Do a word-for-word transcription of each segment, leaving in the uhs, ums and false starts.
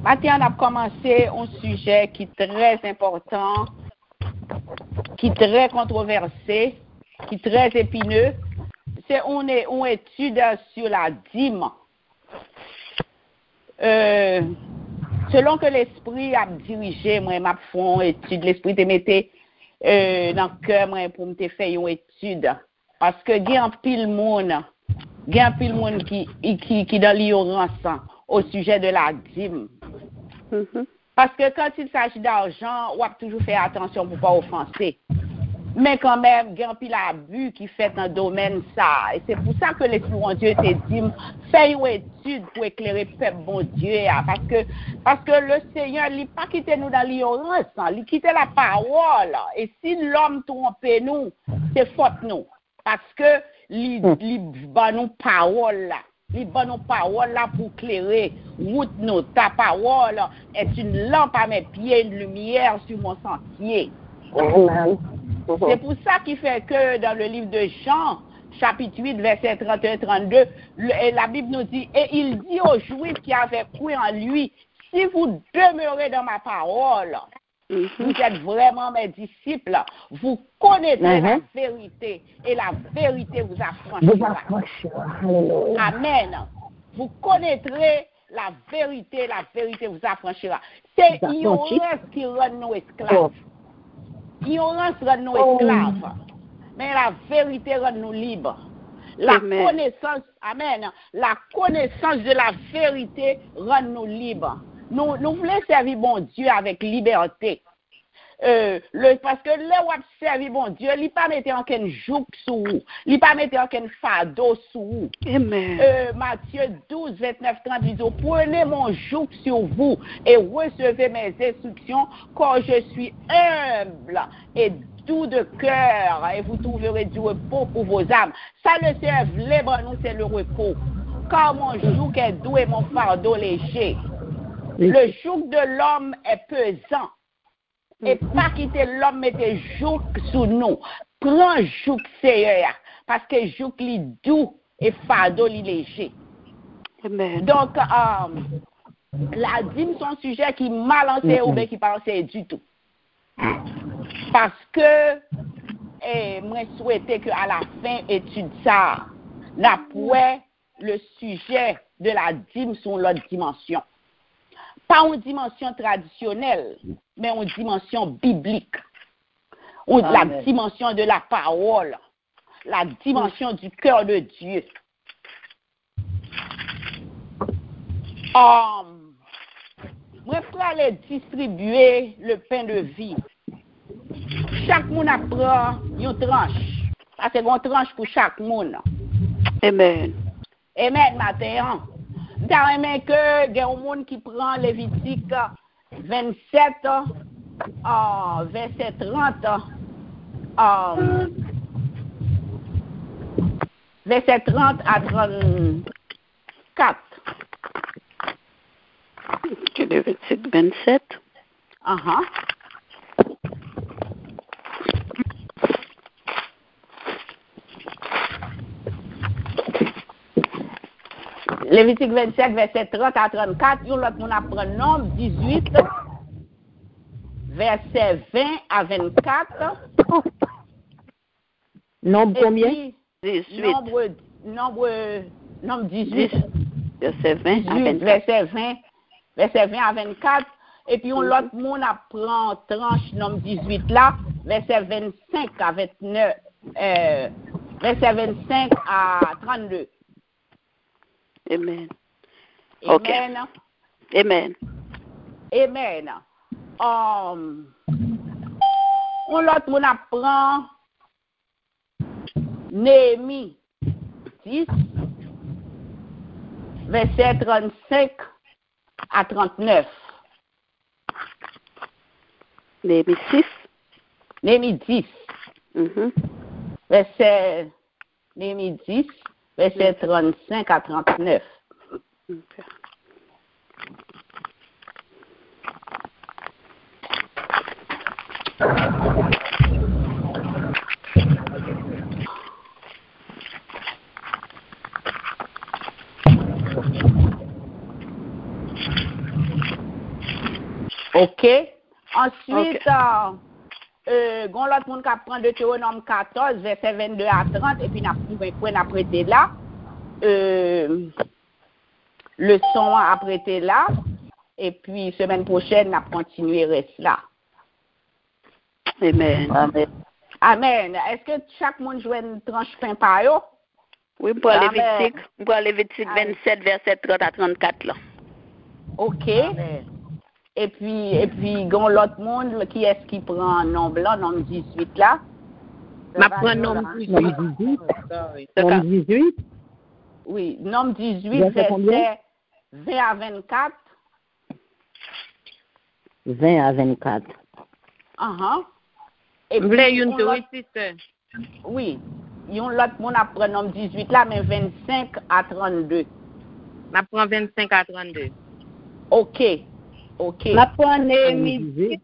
Maintenant, on a commencé un sujet qui est très important, qui est très controversé, qui est très épineux. C'est une, une étude sur la dîme. Euh, selon que l'esprit a dirigé, moi, m'a fait une étude, l'esprit te mettait euh, dans le cœur pour me faire une étude. Parce que il y a un pile monde, il y a un pile monde qui qui qui dans l'ignorance au sujet de la dîme. Mm-hmm. Parce que quand il s'agit d'argent, on va toujours faire attention pour ne pas offenser. Mais quand même, il y a un pile abus qui fait dans le domaine ça. Et c'est pour ça que l'Esprit de Dieu te dit, fais une étude pour éclairer le peuple bon Dieu. Parce que, parce que le Seigneur, il n'a pas quitté nous dans l'ignorance, il quitté la parole. Et si l'homme trompe nous, c'est faute nous. Parce que il bat nous parole là. Il bat nous parole là pour éclairer route nous. Ta parole est une lampe à mes pieds, une lumière sur mon sentier. Amen. C'est pour ça qu'il fait que dans le livre de Jean, chapitre huit, verset trente et un trente-deux, le, la Bible nous dit, et il dit aux Juifs qui avaient cru en lui, si vous demeurez dans ma parole, mm-hmm. vous êtes vraiment mes disciples, vous connaîtrez mm-hmm. la vérité, et la vérité vous affranchira. Vous Amen. Vous connaîtrez la vérité, la vérité vous affranchira. C'est ignorance qui rend nous esclaves. Ignorance rend nous esclaves, oh. mais la vérité rend nous libres. La amen. connaissance, amen, la connaissance de la vérité rend nous libres. Nous, nous voulons servir bon Dieu avec liberté. Euh, le, parce que là où on servi bon Dieu, il ne pas mettre aucun joug sous vous, il ne pas mettre aucun fardeau sous vous. Amen. Euh, Matthieu douze, vingt-neuf, trente, dit, prenez mon joug sur vous et recevez mes instructions, car je suis humble et doux de cœur, et vous trouverez du repos pour vos âmes. Ça le serve, les nous, c'est le repos. Car mon joug est doux et mon fardeau léger. Le joug de l'homme est pesant. Et pas quitter l'homme mettre joug sous nous. Prends joug sérieux, parce que joug li doux et fardeau li léger. Amen. Donc, euh, la dîme, c'est un sujet qui mal enseigné ou bien qui pas enseigné du tout. Parce que, et moi, souhaitais qu'à la fin, étude ça, n'appuie le sujet de la dîme sur l'autre dimension. Pas une dimension traditionnelle, mais une dimension biblique. Ou la dimension de la parole. La dimension du cœur de Dieu. Um, moi, je vais aller distribuer le pain de vie. Chaque monde apprend une tranche. Parce que c'est une tranche pour chaque monde. Amen. Amen, matin. T'as aimé que il y a un monde qui prend Lévitique vingt-sept, euh, verset trente, euh, verset trente à trente-quatre. Tu Lévitique vingt-sept. Uh-huh. Lévitique vingt-sept, verset trente à trente-quatre, yon l'autre moun apprend Nombre dix-huit, verset vingt à vingt-quatre. Nombre combien? dix-huit. Nombre, nombre, nombre dix-huit. Verset vingt à vingt-quatre. Verset vingt, verset vingt à vingt-quatre. Et puis, on mm-hmm. l'autre moun apprend tranche nombre dix-huit là, verset vingt-cinq à vingt-neuf, euh, verset vingt-cinq à trente-deux. Amen. Amen. Okay. Amen. Amen. Um, on l'autre moun apprend Néhémie dix, verset trente-cinq à trente-neuf. Néhémie six. Néhémie dix. Mm-hmm. Verset Néhémie dix, verset trente-cinq à trente-neuf. Okay. OK. Ensuite, okay. euh, euh, gon l'autre monde qui prend Deutéronome quatorze, verset vingt-deux à trente, et puis n'a point apprêté là. Euh, le son apprêté là. Et puis, semaine prochaine, n'a continué reste là. Amen. Amen. Amen. Est-ce que chaque monde joue une tranche pain par eux? Oui, pour Lévitique, pour Lévitique vingt-sept, verset trente à trente-quatre là. OK. Amen. Et puis, et puis, gon l'autre monde, qui est-ce qui prend nom blanc, nom dix-huit là? Ma prend nom dix-huit. Nom dix-huit? Oui, nom dix-huit, verset vingt à vingt-quatre. vingt à vingt-quatre. Uh-huh. Et vous voulez une douille, sister? Oui. Yon l'autre monde apprend nom dix-huit là, mais vingt-cinq à trente-deux. M'apprend vingt-cinq à trente-deux. OK. OK. M'apprend Néhémie dix,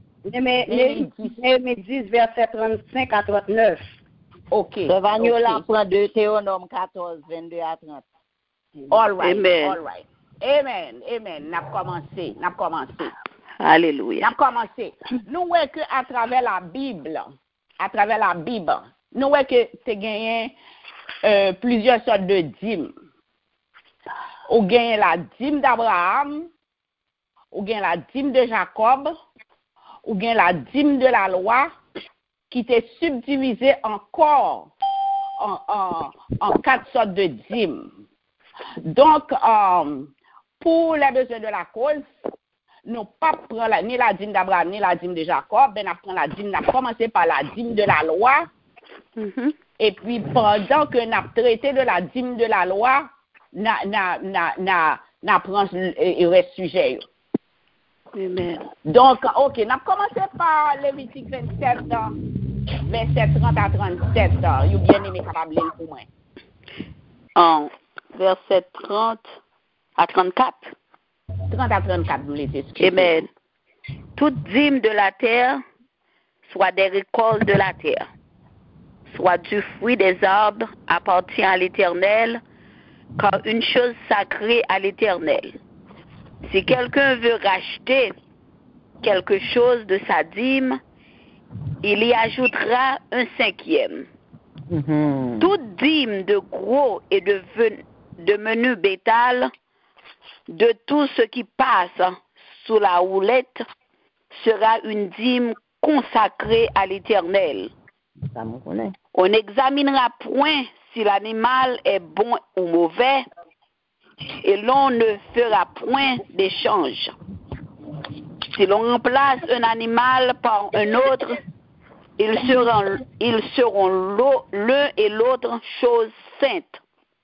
Néhémie dix, verset trente-cinq à trente-neuf. OK. Savagnola apprend Deutéronome quatorze, vingt-deux à trente. All right. Amen. All right. Amen. Amen. N'a commencé. N'a commencé. Alléluia. N'a commencé. Nous voyons que à travers la Bible, à travers la Bible, nous voyons que tu as gagné euh, plusieurs sortes de dîmes. Ou gagné la dîme d'Abraham, ou gagné la dîme de Jacob, ou gagné la dîme de la loi, qui était subdivisée encore en, en, en quatre sortes de dîmes. Donc, euh, pour les besoins de la cause, nous pas prendre la, ni la dîme d'Abraham ni la dîme de Jacob, ben nous la dîme, nous commencé par la dîme de la loi. Mm-hmm. Et puis pendant que nous traité de la dîme de la loi, nous prenons le reste sujet. Amen. Donc, OK, nous commencé par Lévitique vingt-sept, verset trente à trente-sept. Vous bien aimé capable de pour moi. En verset trente à trente-quatre. trente à trente-quatre, vous l'étiez. Amen. Toute dîme de la terre, soit des récoltes de la terre, soit du fruit des arbres, appartient à l'Éternel, car une chose sacrée à l'Éternel. Si quelqu'un veut racheter quelque chose de sa dîme, il y ajoutera un cinquième. Mm-hmm. Toute dîme de gros et de, ven- de menu bétail, de tout ce qui passe sous la houlette, sera une dîme consacrée à l'Éternel. On n'examinera point si l'animal est bon ou mauvais, et l'on ne fera point d'échange. Si l'on remplace un animal par un autre, ils seront, ils seront l'un et l'autre chose sainte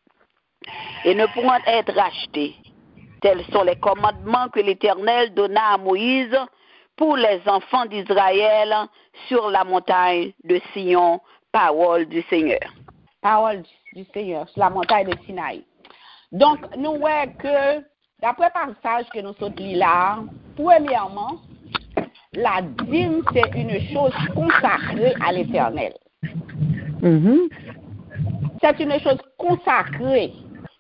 et ne pourront être rachetés. Tels sont les commandements que l'Éternel donna à Moïse pour les enfants d'Israël sur la montagne de Sion, parole du Seigneur. Parole du Seigneur, sur la montagne de Sinaï. Donc, nous voyons que, d'après le passage que nous sommes là, premièrement, la dîme, c'est une chose consacrée à l'Éternel. Mm-hmm. C'est une chose consacrée.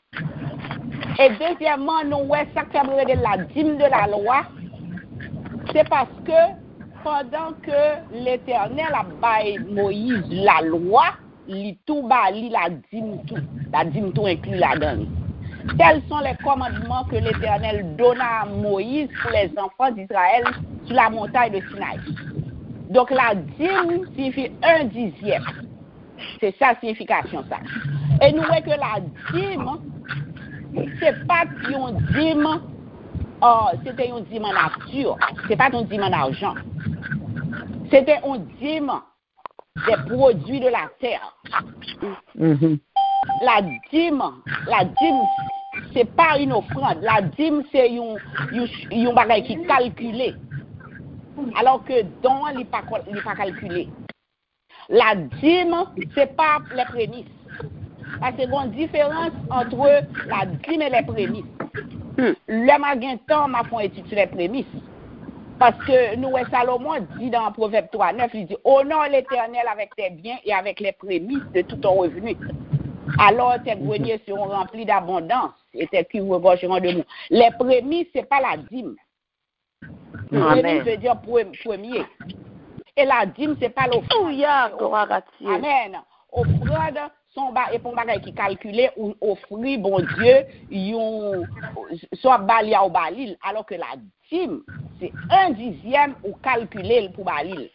Et deuxièmement, nous voyons ça qui de la dîme de la loi, c'est parce que pendant que l'Éternel a baillé Moïse la loi, li tout bali la dîme tout, la dîme tout inclus là-dedans. Tels sont les commandements que l'Éternel donna à Moïse pour les enfants d'Israël sur la montagne de Sinaï. Donc la dîme signifie un dixième. C'est ça la signification ça. Et nous voyons que la dîme, c'est pas une dîme, oh, c'était une dîme en nature, c'est pas une dîme en argent. C'était une dîme des produits de la terre. Mm-hmm. La dîme, la dîme, c'est pas une offrande. La dîme, c'est un, un, un bagage qui est calculé. Alors que don, il n'est pas, pas calculé. La dîme, c'est pas les prémices. Parce qu'il y a une différence entre la dîme et les prémices. Hmm. Le magasin temps m'a fait étudier sur les prémices. Parce que nous, Salomon dit dans Proverbe trois neuf, il dit, honore l'Éternel avec tes biens et avec les prémices de tout ton revenu. Alors tes greniers seront remplis d'abondance et tes cuves regorgeront de mou. Les prémices, ce n'est pas la dîme. Amen. veut dire premier. Et la dîme, c'est pas l'offrande. Alléluia, gloire à Dieu. Amen. Offrande, son ba, et pour bagay qui calculé ou offrir, bon Dieu, yon, soit bali ou balil, alors que la dîme, c'est un dixième ou calculé pour balil.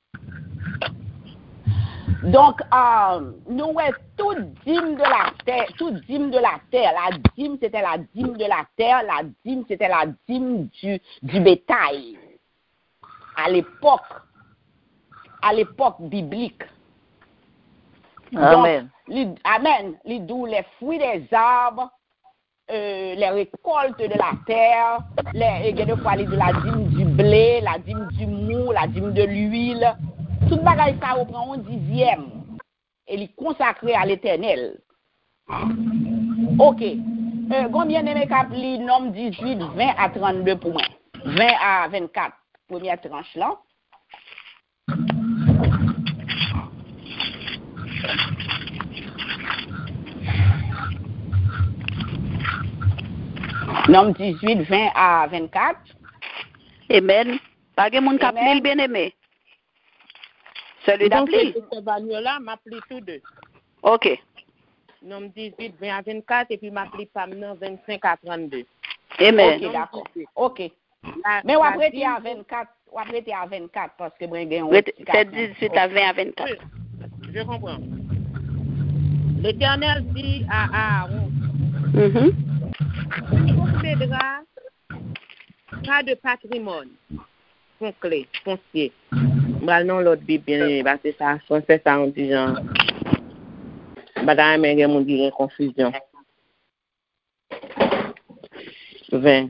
Donc, euh, nous, ouais, toute dîme de la terre, toute dîme de la terre, la dîme, c'était la dîme de la terre, la dîme, c'était la dîme du, du bétail. À l'époque, à l'époque biblique. Amen. Donc, li, amen. Les d'où les fruits des arbres, euh, les récoltes de la terre, les, et des fois, les, la dîme du blé, la dîme du mou, la dîme de l'huile. Tout bagay ça reprend un dixième et il consacré à l'éternel. Ok. Euh, combien aimé cap li nom dix-huit, vingt à trente-deux pour moi. vingt à vingt-quatre. Première tranche là. Nom dix-huit, vingt à vingt-quatre. Amen. Pas de monde qui appelle bien aimé. Celui d'appeler. Ce bagno-là m'appelle tous deux. OK. Nom dix-huit, vingt à vingt-quatre, et puis m'appelle femme vingt-cinq à trente-deux. Amen. Ok, d'accord. Ok. La, Mais on va la prêter dîme- à vingt-quatre. On va prêter à vingt-quatre parce que moi, j'ai un C'est dix-huit à vingt à vingt-quatre. Oui, je comprends. L'Éternel dit à Aaron, Mhm. tu ne posséderas pas de patrimoine foncier. foncier. Bah non, l'autre Bible, bien, bah, c'est ça, c'est ça, on dit genre. Bah, mais il y a une confusion. vingt.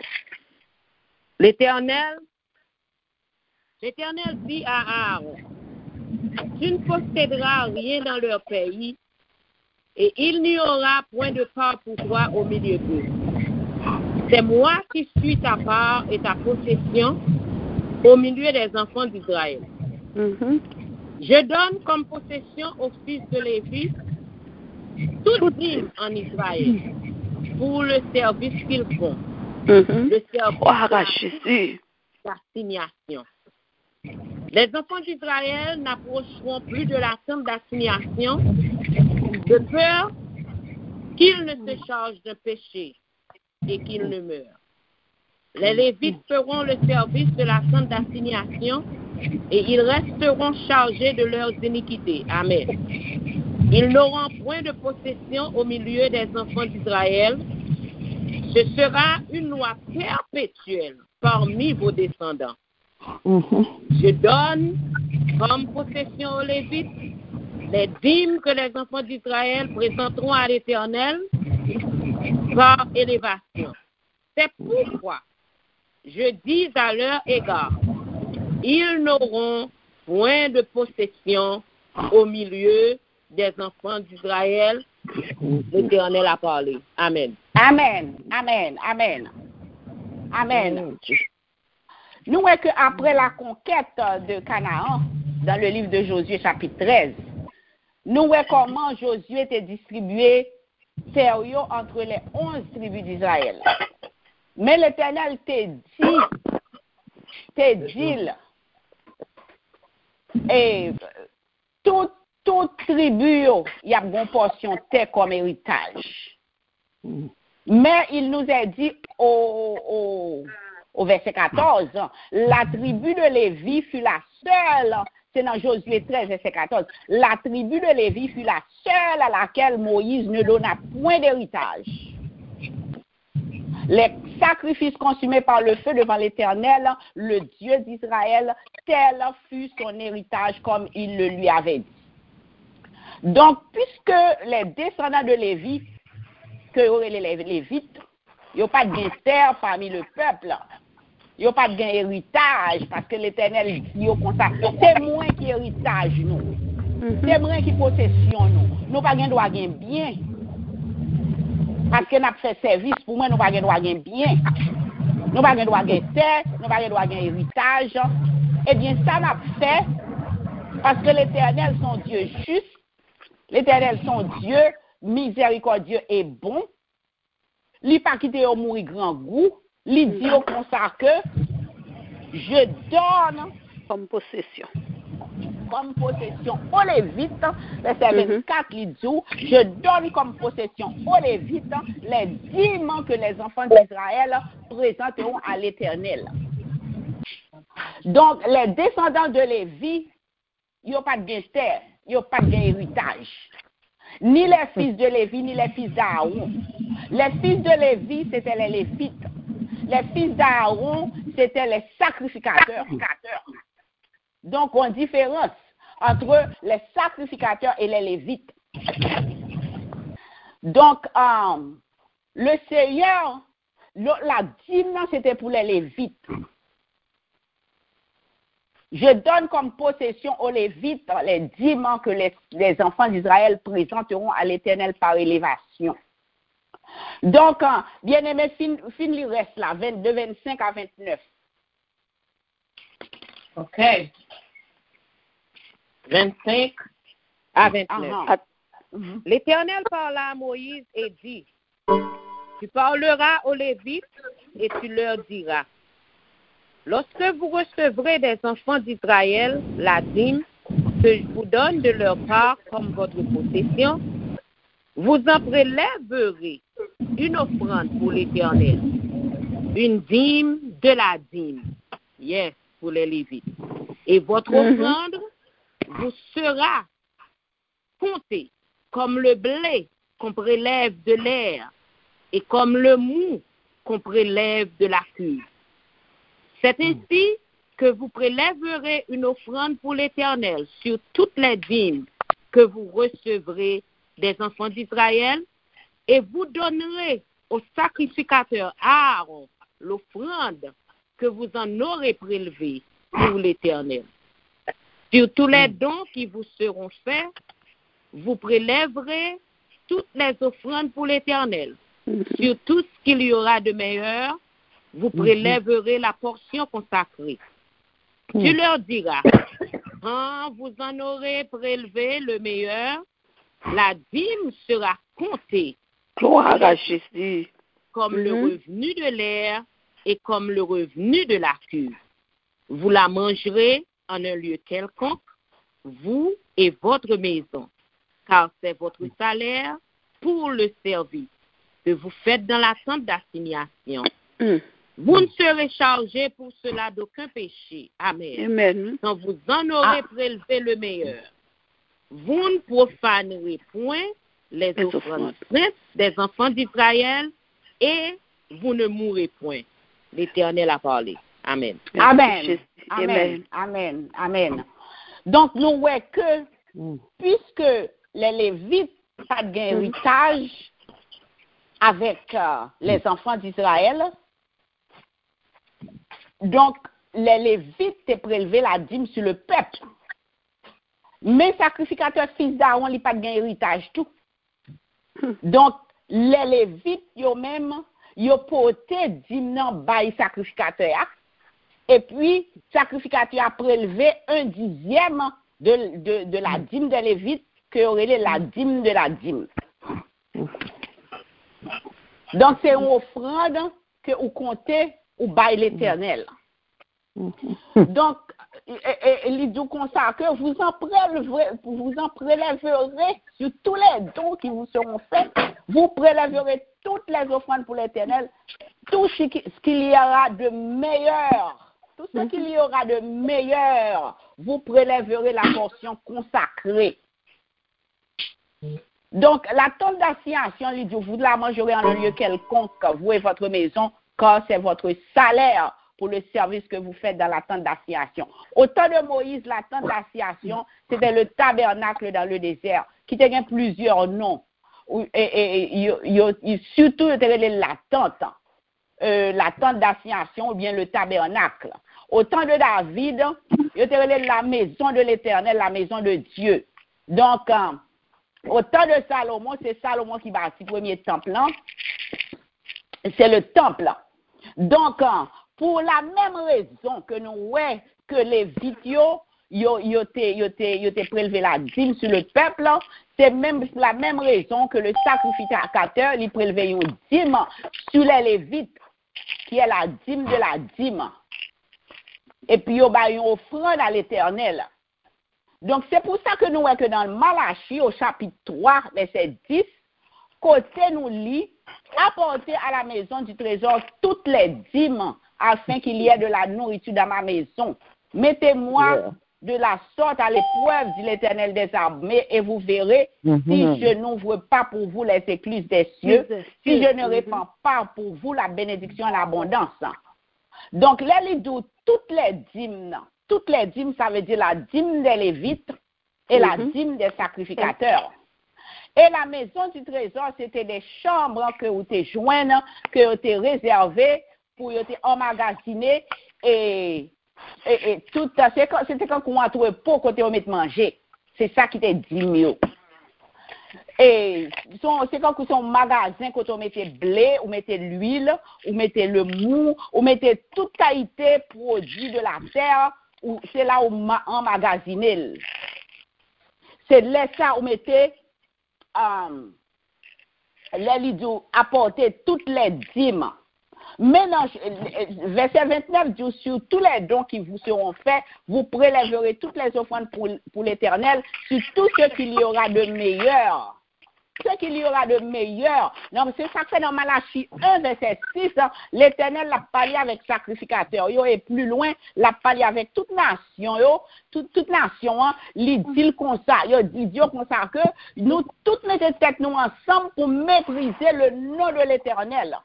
L'Éternel, l'Éternel dit à Aaron, tu ne posséderas rien dans leur pays, et il n'y aura point de part pour toi au milieu d'eux. C'est moi qui suis ta part et ta possession au milieu des enfants d'Israël. Mhm. Je donne comme possession aux fils de Lévi toute dîme en Israël pour le service qu'ils font, Mhm. le service Gloire à de Jésus. l'assignation. Les enfants d'Israël n'approcheront plus de la tente d'assignation de peur qu'ils ne se chargent de péché et qu'ils ne meurent. Les Lévites feront le service de la tente d'assignation et ils resteront chargés de leurs iniquités. Amen. Ils n'auront point de possession au milieu des enfants d'Israël. Ce sera une loi perpétuelle parmi vos descendants. Je donne comme possession aux Lévites les dîmes que les enfants d'Israël présenteront à l'Éternel par élévation. C'est pourquoi je dis à leur égard, ils n'auront point de possession au milieu des enfants d'Israël. L'Éternel a parlé. Amen. Amen, amen, amen, amen. Nous voyons qu'après la conquête de Canaan, dans le livre de Josué chapitre treize, nous voyons comment Josué était distribué sérieux entre les onze tribus d'Israël. Mais l'Éternel t'a dit, t'a dit, et toute, toute tribu, il y a une portion terre comme héritage. Mais il nous a dit au, au, au verset quatorze, la tribu de Lévi fut la seule, c'est dans Josué treize, verset quatorze, la tribu de Lévi fut la seule à laquelle Moïse ne donna point d'héritage. Les sacrifices consumés par le feu devant l'Éternel, le Dieu d'Israël, tel fut son héritage comme il le lui avait dit. Donc, puisque les descendants de Lévi, que auraient les Lévites, il n'y a pas de terre parmi le peuple, il n'y a pas de héritage, parce que l'Éternel dit comme ça, c'est moi qui héritage nous, c'est moi qui possession nous, nous pas de droit gain bien. Parce que nous avons fait service, pour moi, nous n'avons pas de droit gain bien. Nous n'avons pas de droit gain terre, nous n'avons pas de droit gain héritage. Eh bien, ça n'a fait parce que l'Éternel, son Dieu juste, l'Éternel, son Dieu miséricordieux et bon. Il n'a pas quitté au mourir grand goût. Il dit comme ça que je donne comme possession. Comme possession aux Lévites, verset vingt-quatre, il dit, je donne comme possession aux Lévites les dîmes que les enfants d'Israël présenteront à l'Éternel. Donc, les descendants de Lévi, ils n'ont pas de terre, ils n'ont pas d'héritage. Ni les fils de Lévi, ni les fils d'Aaron. Les fils de Lévi, c'était les Lévites. Les fils d'Aaron, c'était les sacrificateurs. Donc, on différence entre les sacrificateurs et les Lévites. Donc, euh, le Seigneur, le, la dîme, c'était pour les Lévites. Je donne comme possession aux Lévites les dîmes que les, les enfants d'Israël présenteront à l'Éternel par élévation. Donc, euh, bien-aimé, fin, fin il reste là, vingt-deux, vingt-cinq à vingt-neuf. OK. vingt-cinq à vingt-neuf. Uh-huh. L'Éternel parla à Moïse et dit, tu parleras aux Lévites et tu leur diras, lorsque vous recevrez des enfants d'Israël la dîme que je vous donne de leur part comme votre possession, vous en prélèverez une offrande pour l'Éternel, une dîme de la dîme, yes, pour les Lévites. Et votre offrande vous sera comptée comme le blé qu'on prélève de l'air et comme le mou qu'on prélève de la cuve. C'est ainsi que vous prélèverez une offrande pour l'Éternel sur toutes les dîmes que vous recevrez des enfants d'Israël, et vous donnerez au sacrificateur Aaron l'offrande que vous en aurez prélevée pour l'Éternel. Sur tous les dons qui vous seront faits, vous prélèverez toutes les offrandes pour l'Éternel. Sur tout ce qu'il y aura de meilleur, vous prélèverez la portion consacrée. Tu leur diras, quand vous en aurez prélevé le meilleur, la dîme sera comptée. Gloire à Jésus. Comme Mm-hmm. le revenu de l'air et comme le revenu de la cuve. Vous la mangerez en un lieu quelconque, vous et votre maison, car c'est votre salaire pour le service que vous faites dans la tente d'assignation. Mm. Vous ne serez chargés pour cela d'aucun péché. Amen. Amen. Quand vous en aurez Ah. prélevé le meilleur, vous ne profanerez point les, Les offrandes offrandes. saintes des enfants d'Israël et vous ne mourrez point. L'Éternel a parlé. Amen. Amen. Jésus. Amen. Amen. Amen. Donc, nous voyons que, puisque les Lévites n'ont pas d'héritage avec euh, les enfants d'Israël, donc, les Lévites ont prélevé la dîme sur le peuple. Mais sacrificateurs fils d'Aaron n'ont pas d'héritage tout. Donc, les Lévites, ils même, ils ont porté dîme dans bail sacrificateur. Et puis, sacrificateur a prélevé un dixième de, de, de la dîme des Lévites, que aurait la dîme de la dîme. Donc, c'est une offrande que vous comptez ou bail l'Éternel. Donc, il dit comme ça que vous en prélèverez, vous en prélèverez sur tous les dons qui vous seront faits, vous prélèverez toutes les offrandes pour l'Éternel, tout ce qu'il y aura de meilleur, tout ce qu'il y aura de meilleur, vous prélèverez la portion consacrée. Donc, la tente d'assignation, il dit, vous la mangerez en un lieu quelconque, vous et votre maison, car c'est votre salaire pour le service que vous faites dans la tente d'assignation. Au temps de Moïse, la tente d'assignation, c'était le tabernacle dans le désert, qui tenait plusieurs noms. Et, et, et, et surtout, c'était la tente, euh, la tente d'assignation ou bien le tabernacle. Au temps de David, c'était la maison de l'Éternel, la maison de Dieu. Donc, euh, au temps de Salomon, c'est Salomon qui bâtit le premier temple. Hein? C'est le temple. Donc, euh, pour la même raison que nous voyons que les vidéos, ils ont prélevé la dîme sur le peuple, c'est même la même raison que le sacrificateur, il prélevait une dîme sur les Lévites, qui est la dîme de la dîme. et puis yo ba une offrande à l'Éternel. Donc c'est pour ça que nous voyons que dans le Malachie au chapitre trois, verset dix, côté nous lit, apportez à la maison du trésor toutes les dîmes afin qu'il y ait de la nourriture dans ma maison. Mettez-moi yeah. de la sorte à l'épreuve, dit l'Éternel des armées, et vous verrez mm-hmm. si je n'ouvre pas pour vous les écluses des cieux, mm-hmm. si je ne répands mm-hmm. pas pour vous la bénédiction et l'abondance. Donc, là, il dit toutes les dîmes, toutes les dîmes, ça veut dire la dîme des Lévites et mm-hmm. la dîme des sacrificateurs. Et la maison du trésor, c'était des chambres que vous étiez jointes, que vous étiez réservées pour vous emmagasiner et, et, et tout. C'était quand on a trouvé pour côté on met manger. C'est ça qui était dit. Et c'est quand on a un magasin, quand on mettait blé, on mettait l'huile, on mettait le mou, on mettait toute qualité produit de la terre, c'est là où on emmagasinait. C'est là ça où on mettait Um, les lidos apporter toutes les dîmes. Maintenant, verset vingt-neuf dit sur tous les dons qui vous seront faits, vous prélèverez toutes les offrandes pour, pour l'Éternel, sur tout ce qu'il y aura de meilleur. Ce qu'il y aura de meilleur. Non, c'est ça que fait dans Malachie un, verset six, hein, l'Éternel l'a parlé avec sacrificateur. Yo, et plus loin, l'a parlé avec toute nation. Yo, toute, toute nation, hein, il dit comme ça. Yo, il dit comme ça que nous toutes mettons tête nous ensemble pour mépriser le nom de l'Éternel.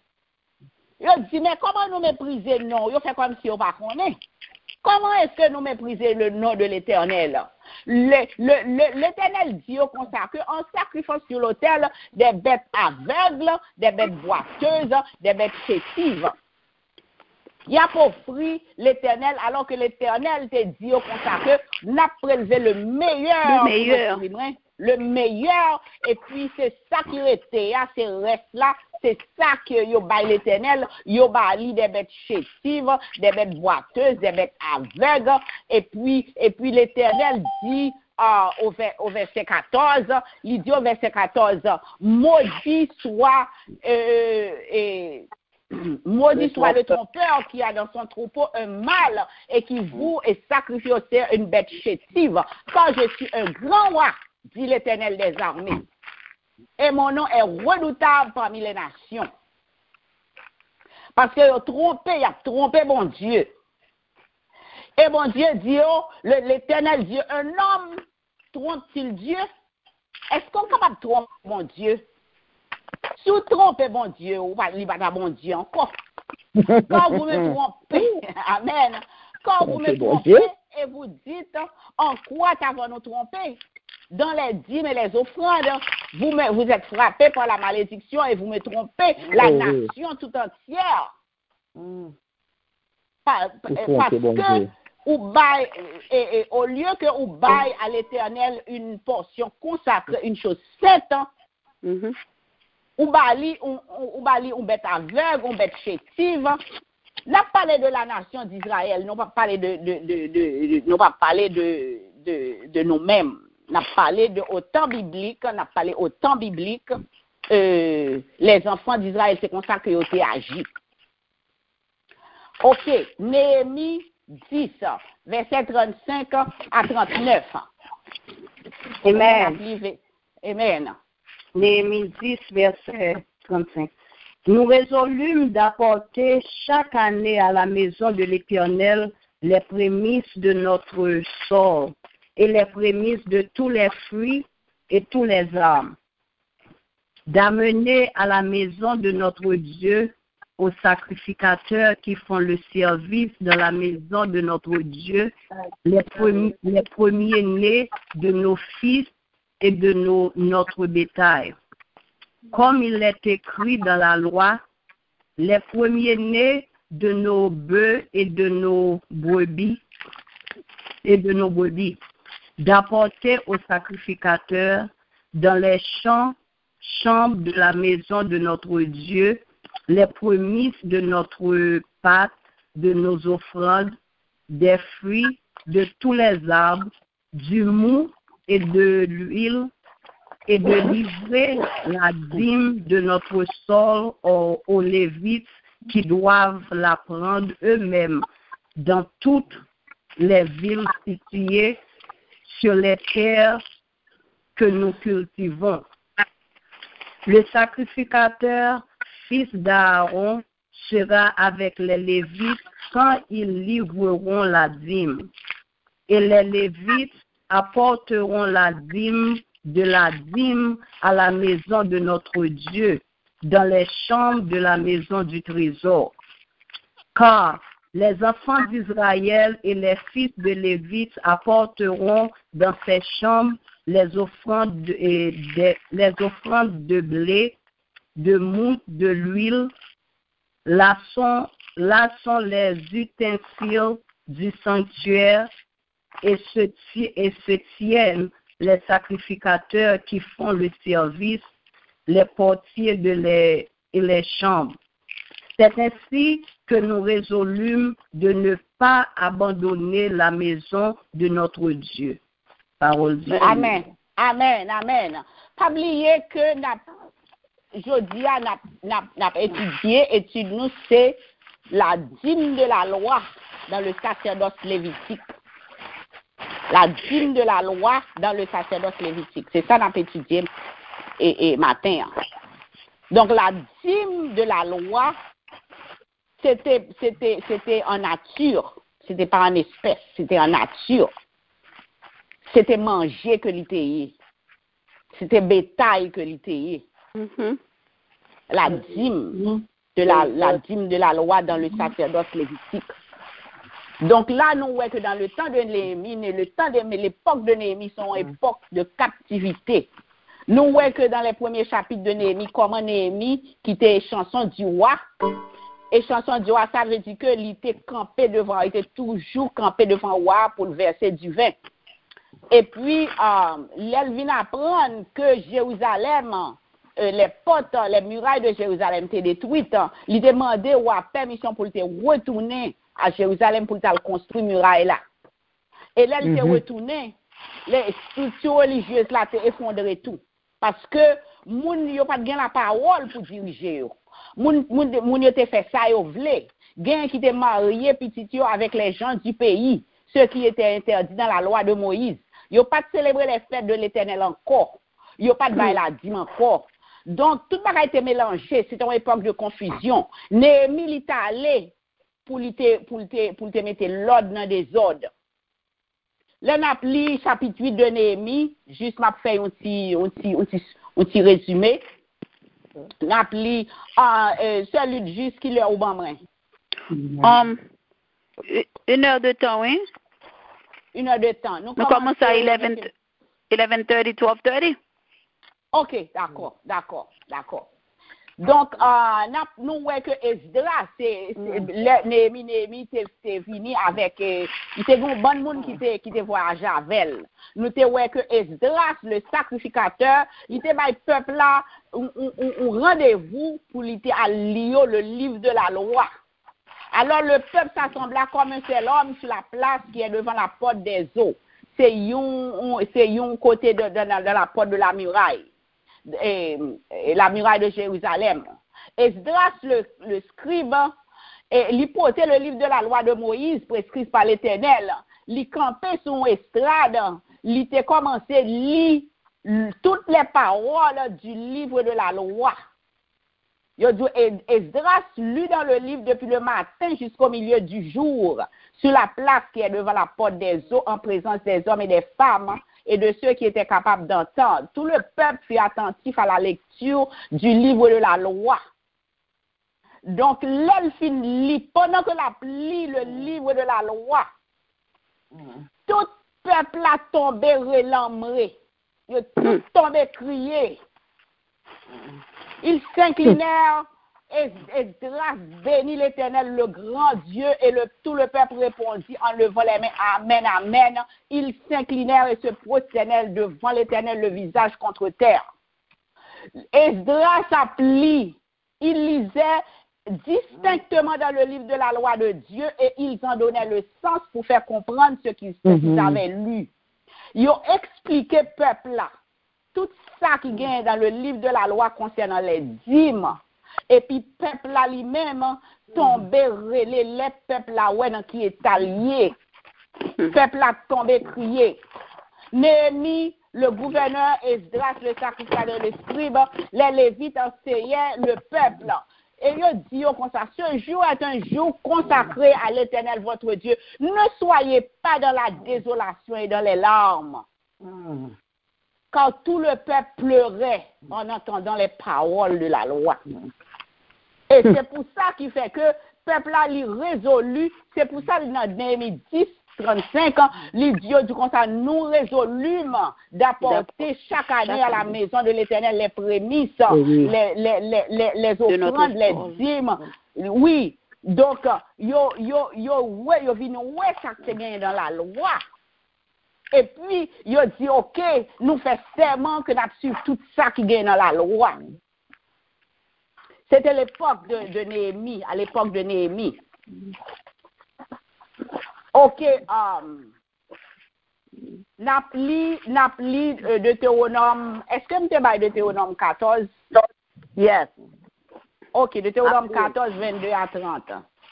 Yo dit, mais comment nous mépriser le nom? Yo fait comme si on ne connaît pas. Comment est-ce que nous méprisons le nom de l'Éternel? Le, le, le, L'Éternel dit comme ça qu'on sacrifie sur l'autel des bêtes aveugles, des bêtes boiteuses, des bêtes chétives. Il y a pour offrir l'Éternel alors que l'Éternel te dit comme ça que n'a prélevé le meilleur. Le meilleur. Le meilleur. Et puis c'est ça qui était, c'est reste là. C'est ça que yo bail l'Éternel, yo bail des bêtes chétives, des bêtes boiteuses, des bêtes aveugles, et puis, et puis l'Éternel dit euh, au, au verset quatorze, il dit au verset quatorze, maudit soit, euh, et, maudit soit le trompeur qui a dans son troupeau un mâle et qui voue et sacrifie au Seigneur une bête chétive, quand je suis un grand roi, dit l'Éternel des armées. Et mon nom est redoutable parmi les nations. Parce qu'il a trompé, il a trompé mon Dieu. Et mon Dieu dit, oh, l'Éternel dit, un homme trompe-t-il Dieu? Est-ce qu'on est capable de tromper mon Dieu? Si vous trompez mon Dieu, vous ne pas mon Dieu encore. Quand vous me trompez, amen. Quand vous me trompez et vous dites, en quoi t'avons-nous trompé? Dans les dîmes et les offrandes, vous, me, vous êtes frappés par la malédiction et vous me trompez, la oh, nation oui. tout entière. Mm. Par, parce bon que, Dieu. Ou baille, et, et, au lieu que vous baille à l'Éternel une portion consacrée, une chose sainte, mm-hmm. ou baille une bête aveugle, une bête chétive, n'a pas parlé de la nation d'Israël, non pas parlé de, de, de, de, de, non pas parlé de, de, de nous-mêmes. On a parlé de au temps biblique, on a parlé au temps biblique, euh, les enfants d'Israël, c'est comme ça qu'ils ont été agi. Ok, Néhémie dix, verset trente-cinq à trente-neuf. Amen. Amen. Néhémie dix, verset trente-cinq. Nous résolûmes d'apporter chaque année à la maison de l'Éternel les prémices de notre sort et les prémices de tous les fruits et tous les arbres, d'amener à la maison de notre Dieu aux sacrificateurs qui font le service dans la maison de notre Dieu, les premiers, les premiers-nés de nos fils et de nos, notre bétail. Comme il est écrit dans la loi, les premiers-nés de nos bœufs et de nos brebis et de nos brebis, d'apporter aux sacrificateurs dans les champs, chambres de la maison de notre Dieu, les prémices de notre pâte, de nos offrandes, des fruits de tous les arbres, du mou et de l'huile, et de livrer la dîme de notre sol aux, aux Lévites qui doivent la prendre eux-mêmes dans toutes les villes situées sur les terres que nous cultivons. Le sacrificateur, fils d'Aaron, sera avec les Lévites quand ils livreront la dîme. Et les Lévites apporteront la dîme de la dîme à la maison de notre Dieu, dans les chambres de la maison du trésor. Car les enfants d'Israël et les fils de Lévites apporteront dans ces chambres les offrandes de, et de, les offrandes de blé, de mousse, de l'huile. Là sont, là sont les ustensiles du sanctuaire et se, et se tiennent les sacrificateurs qui font le service, les portiers de les, et les chambres. C'est ainsi que nous résolûmes de ne pas abandonner la maison de notre Dieu. Parole de Dieu. Amen. Amen. Amen. Pas oublier que n'a jeudi n'a n'a n'a étudié étude nous c'est la dîme de la loi dans le sacerdoce lévitique. La dîme de la loi dans le sacerdoce lévitique. C'est ça qu'on a étudié et, et matin. Donc la dîme de la loi, c'était c'était c'était en nature, c'était pas en espèce, c'était en nature. C'était manger que l'ité. C'était bétail que l'ité. Mm-hmm. La dîme de la, la dîme de la loi dans le sacerdoce lévitique. Donc là, nous voyons que dans le temps de Néhémie, le temps de l'époque de Néhémie sont une époque de captivité. Nous voyons que dans les premiers chapitres de Néhémie, comment Néhémie quittait les chansons du roi. Et chanson du roi, ça veut dire que il était campé devant, il était toujours campé devant le roi pour le verser du vin. Et puis, euh, elle vient apprendre que Jérusalem, euh, les portes, les murailles de Jérusalem étaient détruites. Il demandait ou a permission pour te retourner à Jérusalem pour te construire muraille là. Et là, il s'est retourné, les structures religieuses là étaient effondrées tout. Parce que moun yo pas gen la parole pour diriger yo. Moun moun moun yo te fait ça yo vle. Gen qui te marié petit yo avec les gens du pays, ceux qui étaient interdits dans la loi de Moïse. Yo pas célébrer les fêtes de l'Éternel encore. Yo pas de bail la dîme encore. Donc tout bagay était mélangé, c'était une époque de confusion. Néhémie il est allé pour lui te pour te pour te mettre l'ordre dans des ordres. Là n'a pli chapitre huit de Néhémie, juste m'a fait un petit un petit un petit un petit résumé. N'a pli ah euh, celui juste qui leur au bambrin. Um, une heure de temps, oui. Une heure de temps. Nous, Nous commençons à eleven thirty, twelve thirty. OK, d'accord, d'accord, d'accord. Donc, euh, nous voyons que Esdras, c'est Néhémie, Néhémie, c'est fini avec, euh, il était un bon monde qui était qui était voyagé avec elle. Nous te voyons que Esdras, le sacrificateur, il était by peuple là, un rendez-vous pour lui à lire le livre de la loi. Alors le peuple s'assembla comme un seul homme sur la place qui est devant la porte des eaux. C'est un c'est un côté de, de, de, de la porte de la muraille. Et, et la muraille de Jérusalem. Esdras, le, le scribe, et, il portait le livre de la loi de Moïse prescrit par l'Éternel. Il campait sur une estrade. Il était commencé à lire toutes les paroles du livre de la loi. Esdras lut dans le livre depuis le matin jusqu'au milieu du jour, sur la place qui est devant la porte des eaux, en présence des hommes et des femmes et de ceux qui étaient capables d'entendre. Tout le peuple fut attentif à la lecture du livre de la loi. Donc, l'elfine lit, pendant que la lit le livre de la loi, tout peuple a tombé relambré, il a tout tombé crié. Ils s'inclinèrent, et Esdras bénit l'Éternel, le grand Dieu, et le, tout le peuple répondit en levant les mains, Amen, Amen. Ils s'inclinèrent et se prosternèrent devant l'Éternel, le visage contre terre. Esdras s'applit, il lisait distinctement dans le livre de la loi de Dieu, et ils en donnaient le sens pour faire comprendre ce qu'ils, ce qu'ils avaient lu. Ils ont expliqué au peuple là tout ça qui gagne dans le livre de la loi concernant les dîmes. Et puis, peuple là lui-même, tombé, relé les peuples là, ouais, dans qui est allié. Peuple là tombé, crié. Néhémie, le gouverneur, Esdras, le sacrificateur, le scribe, les Lévites enseignaient le peuple. Et il dit comme ça, ce jour est un jour consacré à l'Éternel votre Dieu. Ne soyez pas dans la désolation et dans les larmes. Mm. Car tout le peuple pleurait en entendant les paroles de la loi. Et c'est pour ça qu'il fait que le peuple là, il résolu, c'est pour ça qu'il dans Néhémie dix, trente-cinq ans, les dieux du comme ça, nous résolûmes d'apporter chaque année à la maison de l'Éternel les prémices, oui. les, les, les, les, les offrandes, les dîmes. Oui, donc, yo, yo, yo, ouais, yo vient ouais, ça qui est gagné dans la loi. Et puis, yo dit, OK, nous faisons serment que nous suivons tout ça qui est gagné dans la loi. C'était l'époque de, de Néhémie, à l'époque de Néhémie. OK, um, Napli, Napli euh, Deutéronome, est-ce que je vais Deutéronome quatorze? Yes. OK, Deutéronome quatorze, vingt-deux à trente.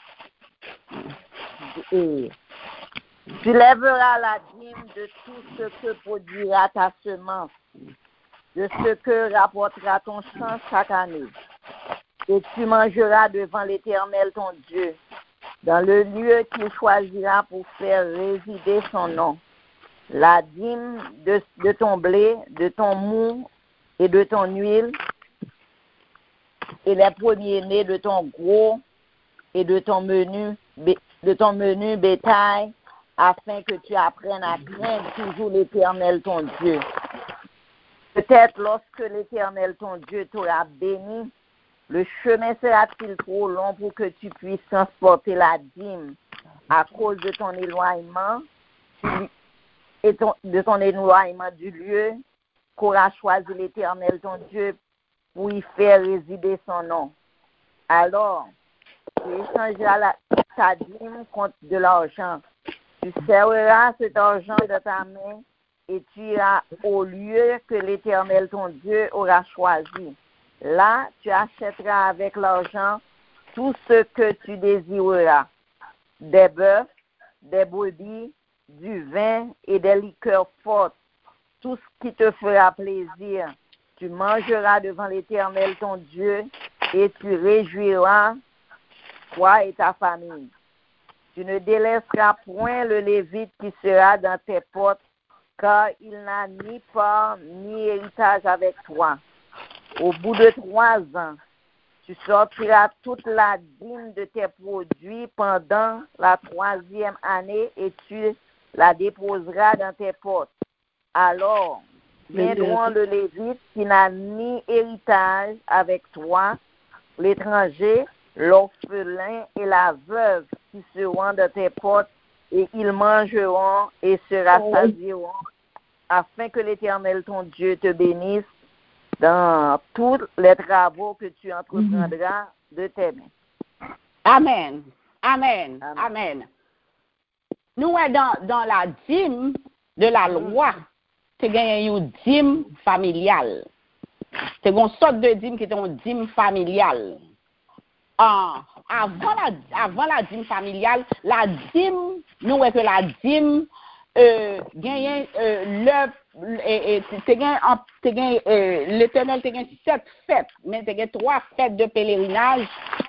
Et tu lèveras la dîme de tout ce que produira ta semence, de ce que rapportera ton champ chaque année. Et tu mangeras devant l'Éternel ton Dieu, dans le lieu qu'il choisira pour faire résider son nom, la dîme de, de ton blé, de ton mou et de ton huile, et les premiers-nés de ton gros et de ton menu, de ton menu bétail, afin que tu apprennes à craindre toujours l'Éternel ton Dieu. Peut-être lorsque l'Éternel ton Dieu t'aura béni, le chemin sera-t-il trop long pour que tu puisses transporter la dîme à cause de ton éloignement et ton, de ton éloignement du lieu qu'aura choisi l'Éternel ton Dieu pour y faire résider son nom. Alors, tu échangeras la, ta dîme contre de l'argent. Tu serreras cet argent de ta main et tu iras au lieu que l'Éternel ton Dieu aura choisi. Là, tu achèteras avec l'argent tout ce que tu désireras, des bœufs, des brebis, du vin et des liqueurs fortes, tout ce qui te fera plaisir. Tu mangeras devant l'Éternel ton Dieu et tu réjouiras toi et ta famille. Tu ne délaisseras point le Lévite qui sera dans tes portes, car il n'a ni part ni héritage avec toi. Au bout de trois ans, tu sortiras toute la dîme de tes produits pendant la troisième année et tu la déposeras dans tes portes. Alors, viendront le Lévite qui n'a ni héritage avec toi, l'étranger, l'orphelin et la veuve qui seront dans tes portes, et ils mangeront et se rassasieront, afin que l'Éternel ton Dieu te bénisse dans tous les travaux que tu entreprendras de tes mains. Amen. Amen. Amen. Amen. Nous, dans, dans la dîme de la loi, tu as une dîme familiale. C'est une sorte de dîme qui est une dîme familiale. Ah, avant, la, avant la dîme familiale, la dîme, nous voyons que la dîme euh, gagne euh, le et, et t'es gain, t'es gain, euh, l'Éternel t'es gain sept fêtes, mais t'es gain trois fêtes de pèlerinage.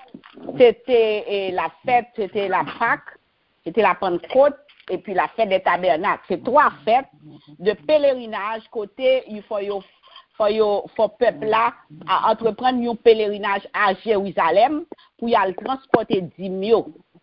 C'était euh, la fête, c'était la Pâque, c'était la Pentecôte, et puis la fête des tabernacles. C'est trois fêtes de pèlerinage côté il faut yo faut yo faut peuple là à entreprendre un pèlerinage à Jérusalem pour y aller transporter dîmes.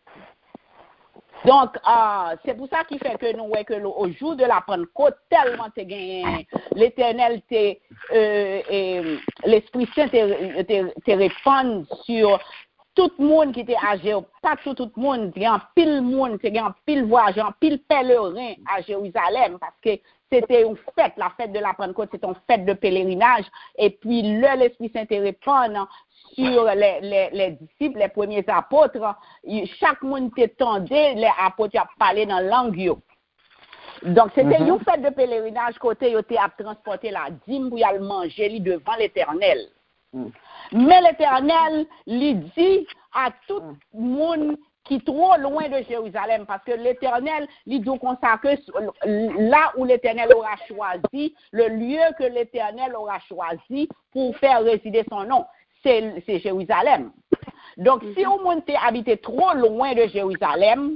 Donc, euh, c'est pour ça qu'il fait que nous voyons que le, au jour de la Pentecôte, tellement t'es gagné, l'Éternel t'es, euh, et l'Esprit Saint te répand sur tout le monde qui était âgé, pas tout tout le monde, il y a un pile monde, il y a un pile voyageur, un pile pèlerin à Jérusalem, parce que c'était une fête, la fête de la Pentecôte, c'est une fête de pèlerinage, et puis le, l'Esprit Saint te répand sur les, les, les disciples, les premiers apôtres, chaque monde t'étendait, les apôtres ont parlé dans la langue. Donc, c'était mm-hmm. une fête de pèlerinage côté, ils ont transporté la dîme pour y aller manger devant l'Éternel. Mm. Mais l'Éternel lui dit, à tout le monde qui est trop loin de Jérusalem, parce que l'Éternel, il dit comme ça que là où l'Éternel aura choisi, le lieu que l'Éternel aura choisi pour faire résider son nom, c'est, c'est Jérusalem. Donc, si au monde habité trop loin de Jérusalem,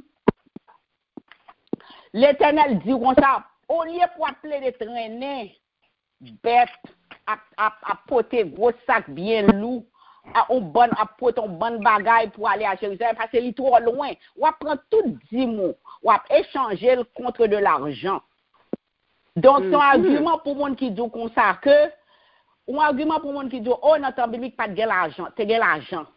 l'Éternel dit comme ça, au lieu pour appeler de traîner bête, à, à, à porter gros sac bien lourd, à un bon à porter un bon bagaille pour aller à Jérusalem parce que c'est trop loin. On va prendre tout dix mots, on va échanger contre de l'argent. Donc son mm-hmm. argument pour monde qui dit comme ça que un argument pour monde qui dit oh notre biblique pas de l'argent, c'est de l'argent.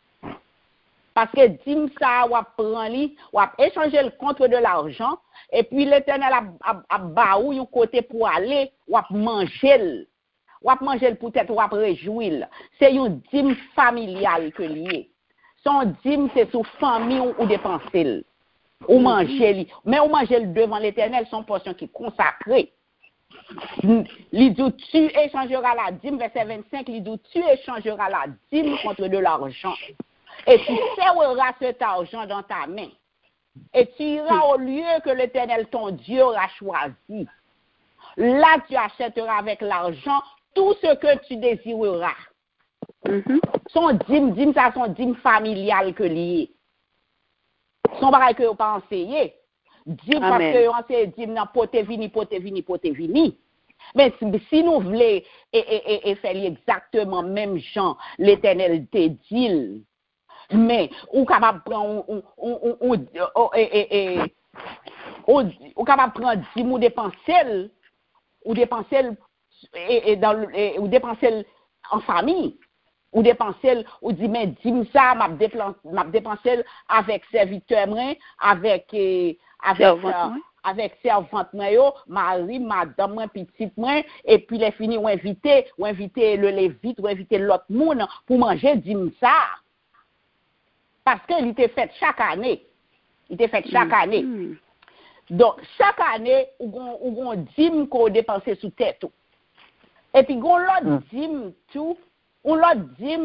Parce que dim ça on va prendre lui, on va échanger contre de l'argent et puis l'Éternel a a, a baou un côté pour aller, on va manger. Ou ap manger peut-être ou ap réjouir. C'est une dîme familiale que lié. Son dîme c'est sous famille ou dépenser. Ou manger li. Mais ou manger devant l'Éternel son portion qui est consacrée. Li dit tu échangeras la dîme verset vingt-cinq, li dit tu échangeras la dîme contre de l'argent. Et tu serreras cet argent dans ta main. Et tu iras au lieu que l'Éternel ton Dieu aura choisi. Là tu achèteras avec l'argent tout ce que tu désireras. Mm-hmm. Son dîme, dîme, ça son dîme familial que lié. Son bagay que vous pas enseigné. Dîme parce que vous enseignez dîme dans pote vini, pote vini, pote vini. Mais si, si nous voulons et, et, et, et faire exactement même genre, l'Éternel te dit, mais ou capable prendre ou ou ou et et ou capable prendre dîme ou dépenser ou dépenser Et, et, dans, et, ou dépenser en famille, ou dépenser, ou dit, mais dis-moi ça, m'a dépensé avec serviteur, avec, et, avec, servante, euh, avec servante, mari, madame, petite, et puis les finis, ou inviter, ou inviter le lévite, ou inviter l'autre monde pour manger, dis-moi ça. Parce qu'il était fait chaque année. Il était fait chaque mm-hmm. année. Donc, chaque année, ou on dîme qu'on dépense sous tête. Et puis, on l'a dit tout, on l'a dit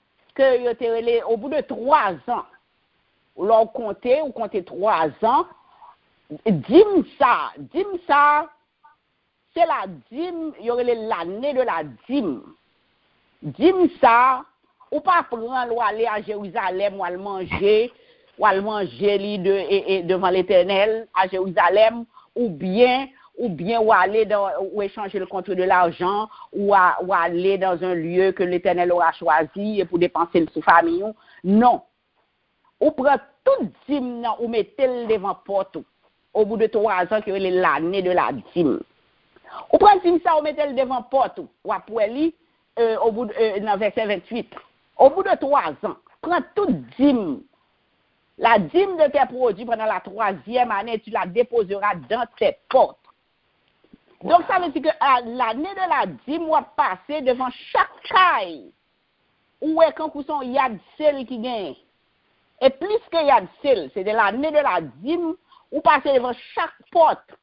que au bout de trois ans, on l'a compté, on comptait trois ans, dîme ça, dîme ça, c'est la dîme, il y aurait l'année de la dîme. Dîme ça, ou pas prendre, ou aller à Jérusalem, ou aller manger, ou aller manger de, et, et devant l'Éternel à Jérusalem, ou bien, ou bien ou aller dans, ou échanger le contre de l'argent, ou, à, ou aller dans un lieu que l'Éternel aura choisi pour dépenser le sous famille. Non. Ou prend tout dîme, ou mettez le devant porte, au bout de trois ans, qui est l'année de la dîme. Ou prend dîme ça, ou mettez le devant porte, ou après lui, euh, au bout de, euh, dans verset vingt-huit. Au bout de trois ans, prends tout dîme. La dîme de tes produits pendant la troisième année, tu la déposeras dans tes portes. Donc, ça veut dire que l'année de la dîme va passer devant chaque caille. Où est quand vous sont il y a de sel qui gagne. Et plus qu'il y a de sel, c'est de l'année de la dîme, vous passez devant chaque porte.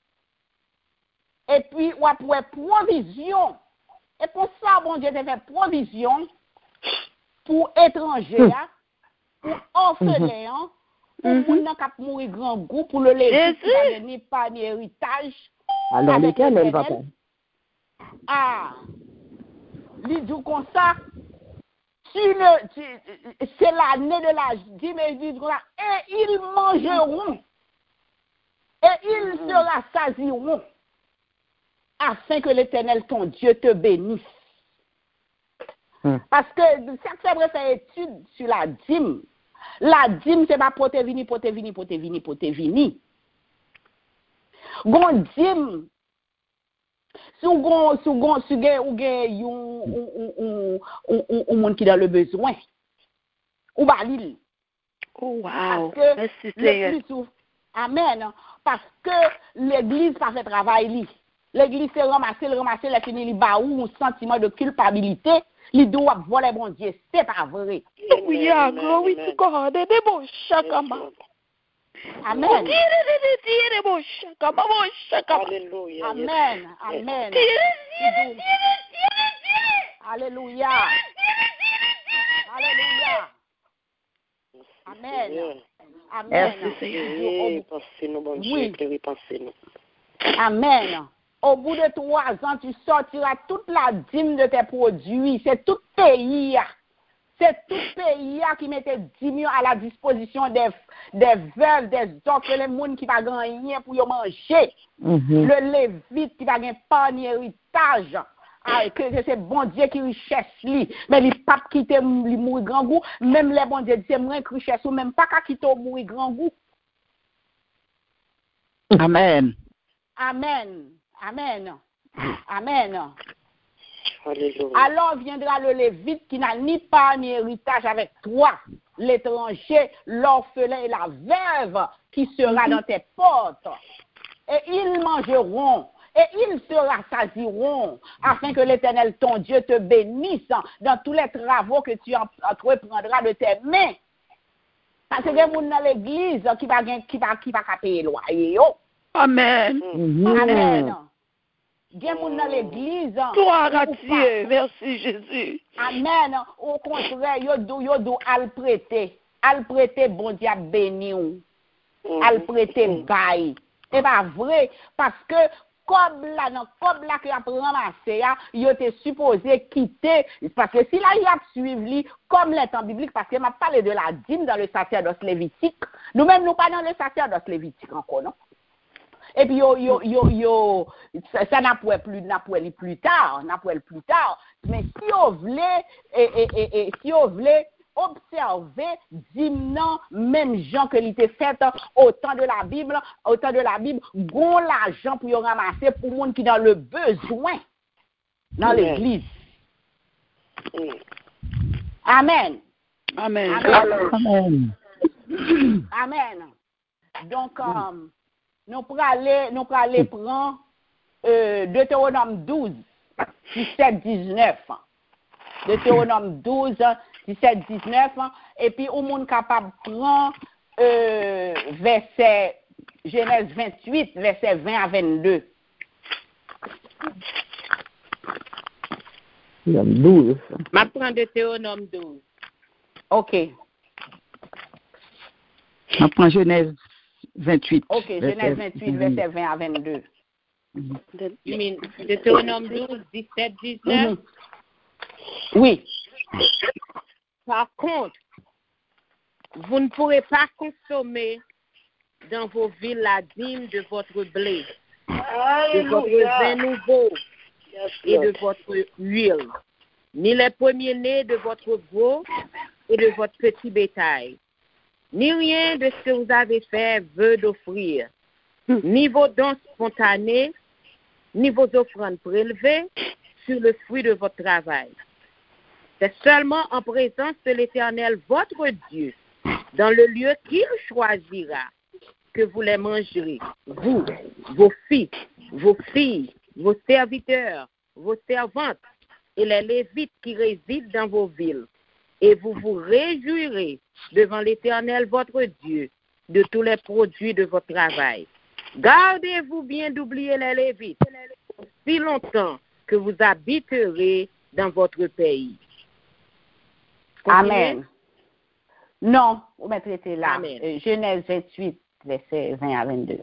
Et puis, vous avez provision. Et pour ça, bon Dieu, te fait provision pour étrangers, pour orphelins, pour les gens qui ont mouru grand goût, pour le léger qui n'a ni pas ni héritage. Alors, l'Éternel va pas. Ah, lui dit comme ça, tu ne, tu, c'est l'année de la dîme et du droit, et ils mangeront, et ils se rassasieront, afin que l'Éternel, ton Dieu, te bénisse. Mm. Parce que chaque fois que fait étude sur la dîme, la dîme, c'est pas pour te venir, pour te venir, pour te venir, pour te venir. Gon dîme, si on gon, si on gon, si on yon, on monde qui dans le besoin, ou balil. Oh wow. Parce que merci Seigneur. Amen. Parce que l'Église pas fait travail li. L'Église s'est ramassée, ramassée, la fini li ba ou un sentiment de culpabilité. Li doit voler bon Dieu, c'est pas vrai. Oui, glory to God. De bon chakama. Amen. Alléluia. Amen. Amen. Alléluia. Alléluia. Amen. Amen. Merci, Seigneur. Pensez-nous, bon Dieu, Oui. éclairez, pensez-nous. Amen. Au bout de trois ans, tu sortiras toute la dîme de tes produits. C'est tout pays. C'est tout pays qui mettait dîme à la disposition des, des veuves, des orphelins, des gens qui ne pas rien pour manger. Mhm. Le lévite qui va gagner pas ni héritage. Ah, que, que c'est bon Dieu qui richesse lui. Mais les papes qui te mourir grand goût, même les bon Dieu c'est moins que richesse ou même pas qu'à qui te mourir grand goût. Amen. Amen. Amen. Amen. Alléluia. Alors viendra le lévite qui n'a ni part ni héritage avec toi, l'étranger, l'orphelin et la veuve qui sera dans tes portes. Et ils mangeront, et ils se rassasieront, afin que l'Éternel, ton Dieu, te bénisse dans tous les travaux que tu entreprendras de tes mains. Parce que il y a des gens dans l'église qui va qui va qui va payer loyer. Amen. Mhm. Amen. Il y a des gens dans l'église. Gloire à Dieu. Merci Jésus. Amen. Au contraire, yo do yo do al prêter, al prêter bon Dieu a béni ou, al prêter bail. C'est pas vrai parce que comme là non comme là que a ramassé ya, yo était supposé quitter parce que si là il a suivre lui comme les temps bibliques parce que m'a parlé de la dîme dans le sacerdoce lévitique. Nous même nous pas dans le sacerdoce lévitique encore non. Et puis yo yo yo yo ça, ça n'a pas plus n'a pas plus tard, n'a pas plus tard. Mais si on voulait et et et, et si on voulait observer dimnan même gens que l'était fait au temps de la Bible, au temps de la Bible, gon l'argent pour y ramasser pour monde qui dans le besoin dans Amen. l'église. Mm. Amen. Amen. Amen. Amen. Amen. Donc um, nous pour aller nous pour aller prendre euh, Deutéronome douze, dix-sept, dix-neuf. Deutéronome douze, dix-sept, dix-neuf, et puis au monde capable prendre euh, verset Genèse vingt-huit, verset vingt à vingt-deux. douze. Ma prends Deutéronome douze. OK. On prend Genèse vingt-huit. OK, Genèse vingt-huit, verset vingt à vingt-deux. You mean Deutéronome douze, dix-sept, dix-neuf? Mhm. Oui. Par contre, vous ne pourrez pas consommer dans vos villes la dîme de votre blé, de votre vin nouveau et de votre huile, ni les premiers-nés de votre gros et de votre petit bétail, ni rien de ce que vous avez fait vœu d'offrir, ni vos dons spontanés, ni vos offrandes prélevées sur le fruit de votre travail. C'est seulement en présence de l'Éternel, votre Dieu, dans le lieu qu'il choisira, que vous les mangerez, vous, vos fils, vos filles, vos serviteurs, vos servantes et les Lévites qui résident dans vos villes. Et vous vous réjouirez devant l'Éternel, votre Dieu, de tous les produits de votre travail. Gardez-vous bien d'oublier les Lévites, si longtemps que vous habiterez dans votre pays. Continuez. Amen. Non, vous mettrez là. Amen. Euh, Genèse vingt-huit, verset vingt à vingt-deux.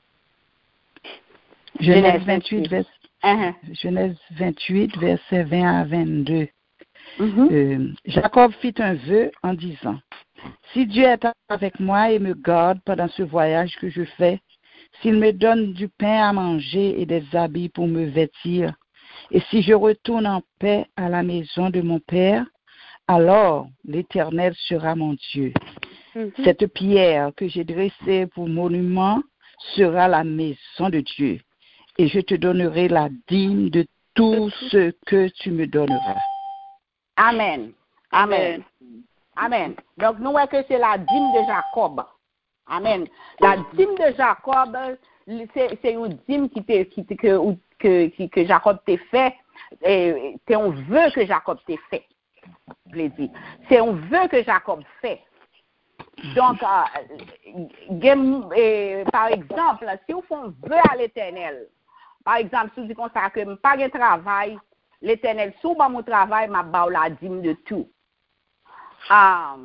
Genèse vingt-huit, vers- Uh-huh. Genèse vingt-huit, verset vingt à vingt-deux. Mhm. Euh, Jacob fit un vœu en disant, si Dieu est avec moi et me garde pendant ce voyage que je fais, s'il me donne du pain à manger et des habits pour me vêtir, et si je retourne en paix à la maison de mon Père, alors l'Éternel sera mon Dieu. Mhm. Cette pierre que j'ai dressée pour monument sera la maison de Dieu, et je te donnerai la dîme de tout ce que tu me donneras. Amen. Amen. Amen. Donc, nous voyons que c'est la dîme de Jacob. Amen. La dîme de Jacob, c'est, c'est une dîme qui te, qui te, que, que, qui- que Jacob t'a fait. et C'est un vœu que Jacob t'a fait. Je l'ai dit. C'est un vœu que Jacob fait. Donc, euh, game- euh, par exemple, si vous faites un vœu à l'Éternel, par exemple, si vous dites comme ça que je n'ai pas de travail, l'Éternel, sous mon travail, m'a ba la dîme de tout. Um,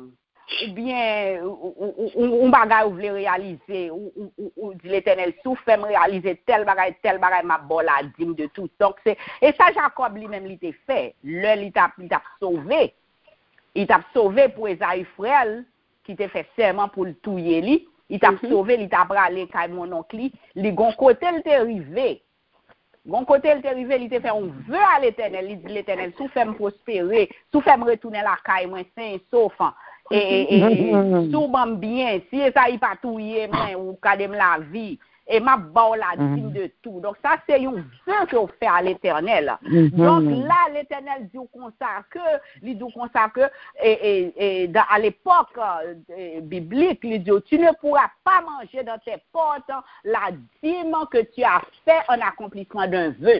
ou bien ou bagay ou vle réaliser ou ou ou dit l'Éternel sou fait réaliser tel bagay tel bagay m'a bon la dîme de tout. Donc c'est et ça Jacob lui-même il t'a fait. Le il t'a il t'a sauvé. Il t'a sauvé pour Esaïe frère qui t'a fait serment pour le touyer lui. Il t'a mm-hmm. sauvé, il t'a bralé kay mon oncle, li gon côté il t'est arrivé. Gon côté il t'est arrivé, il t'a fait un vœu à l'Éternel, il dit l'Éternel sou fait me prospérer, sou fait me retourner la caille moi sain et sauf. Et, et, et souvent bien, si ça y pas touyer moi ou cadem la vie et m'a ba la dîme de tout. Donc ça c'est un vœu que on fait à l'Éternel. Donc là l'Éternel dit comme ça que il dit comme ça que et, et, et dans, à l'époque euh, biblique, il dit tu ne pourras pas manger dans tes portes la dîme que tu as fait en accomplissement d'un vœu.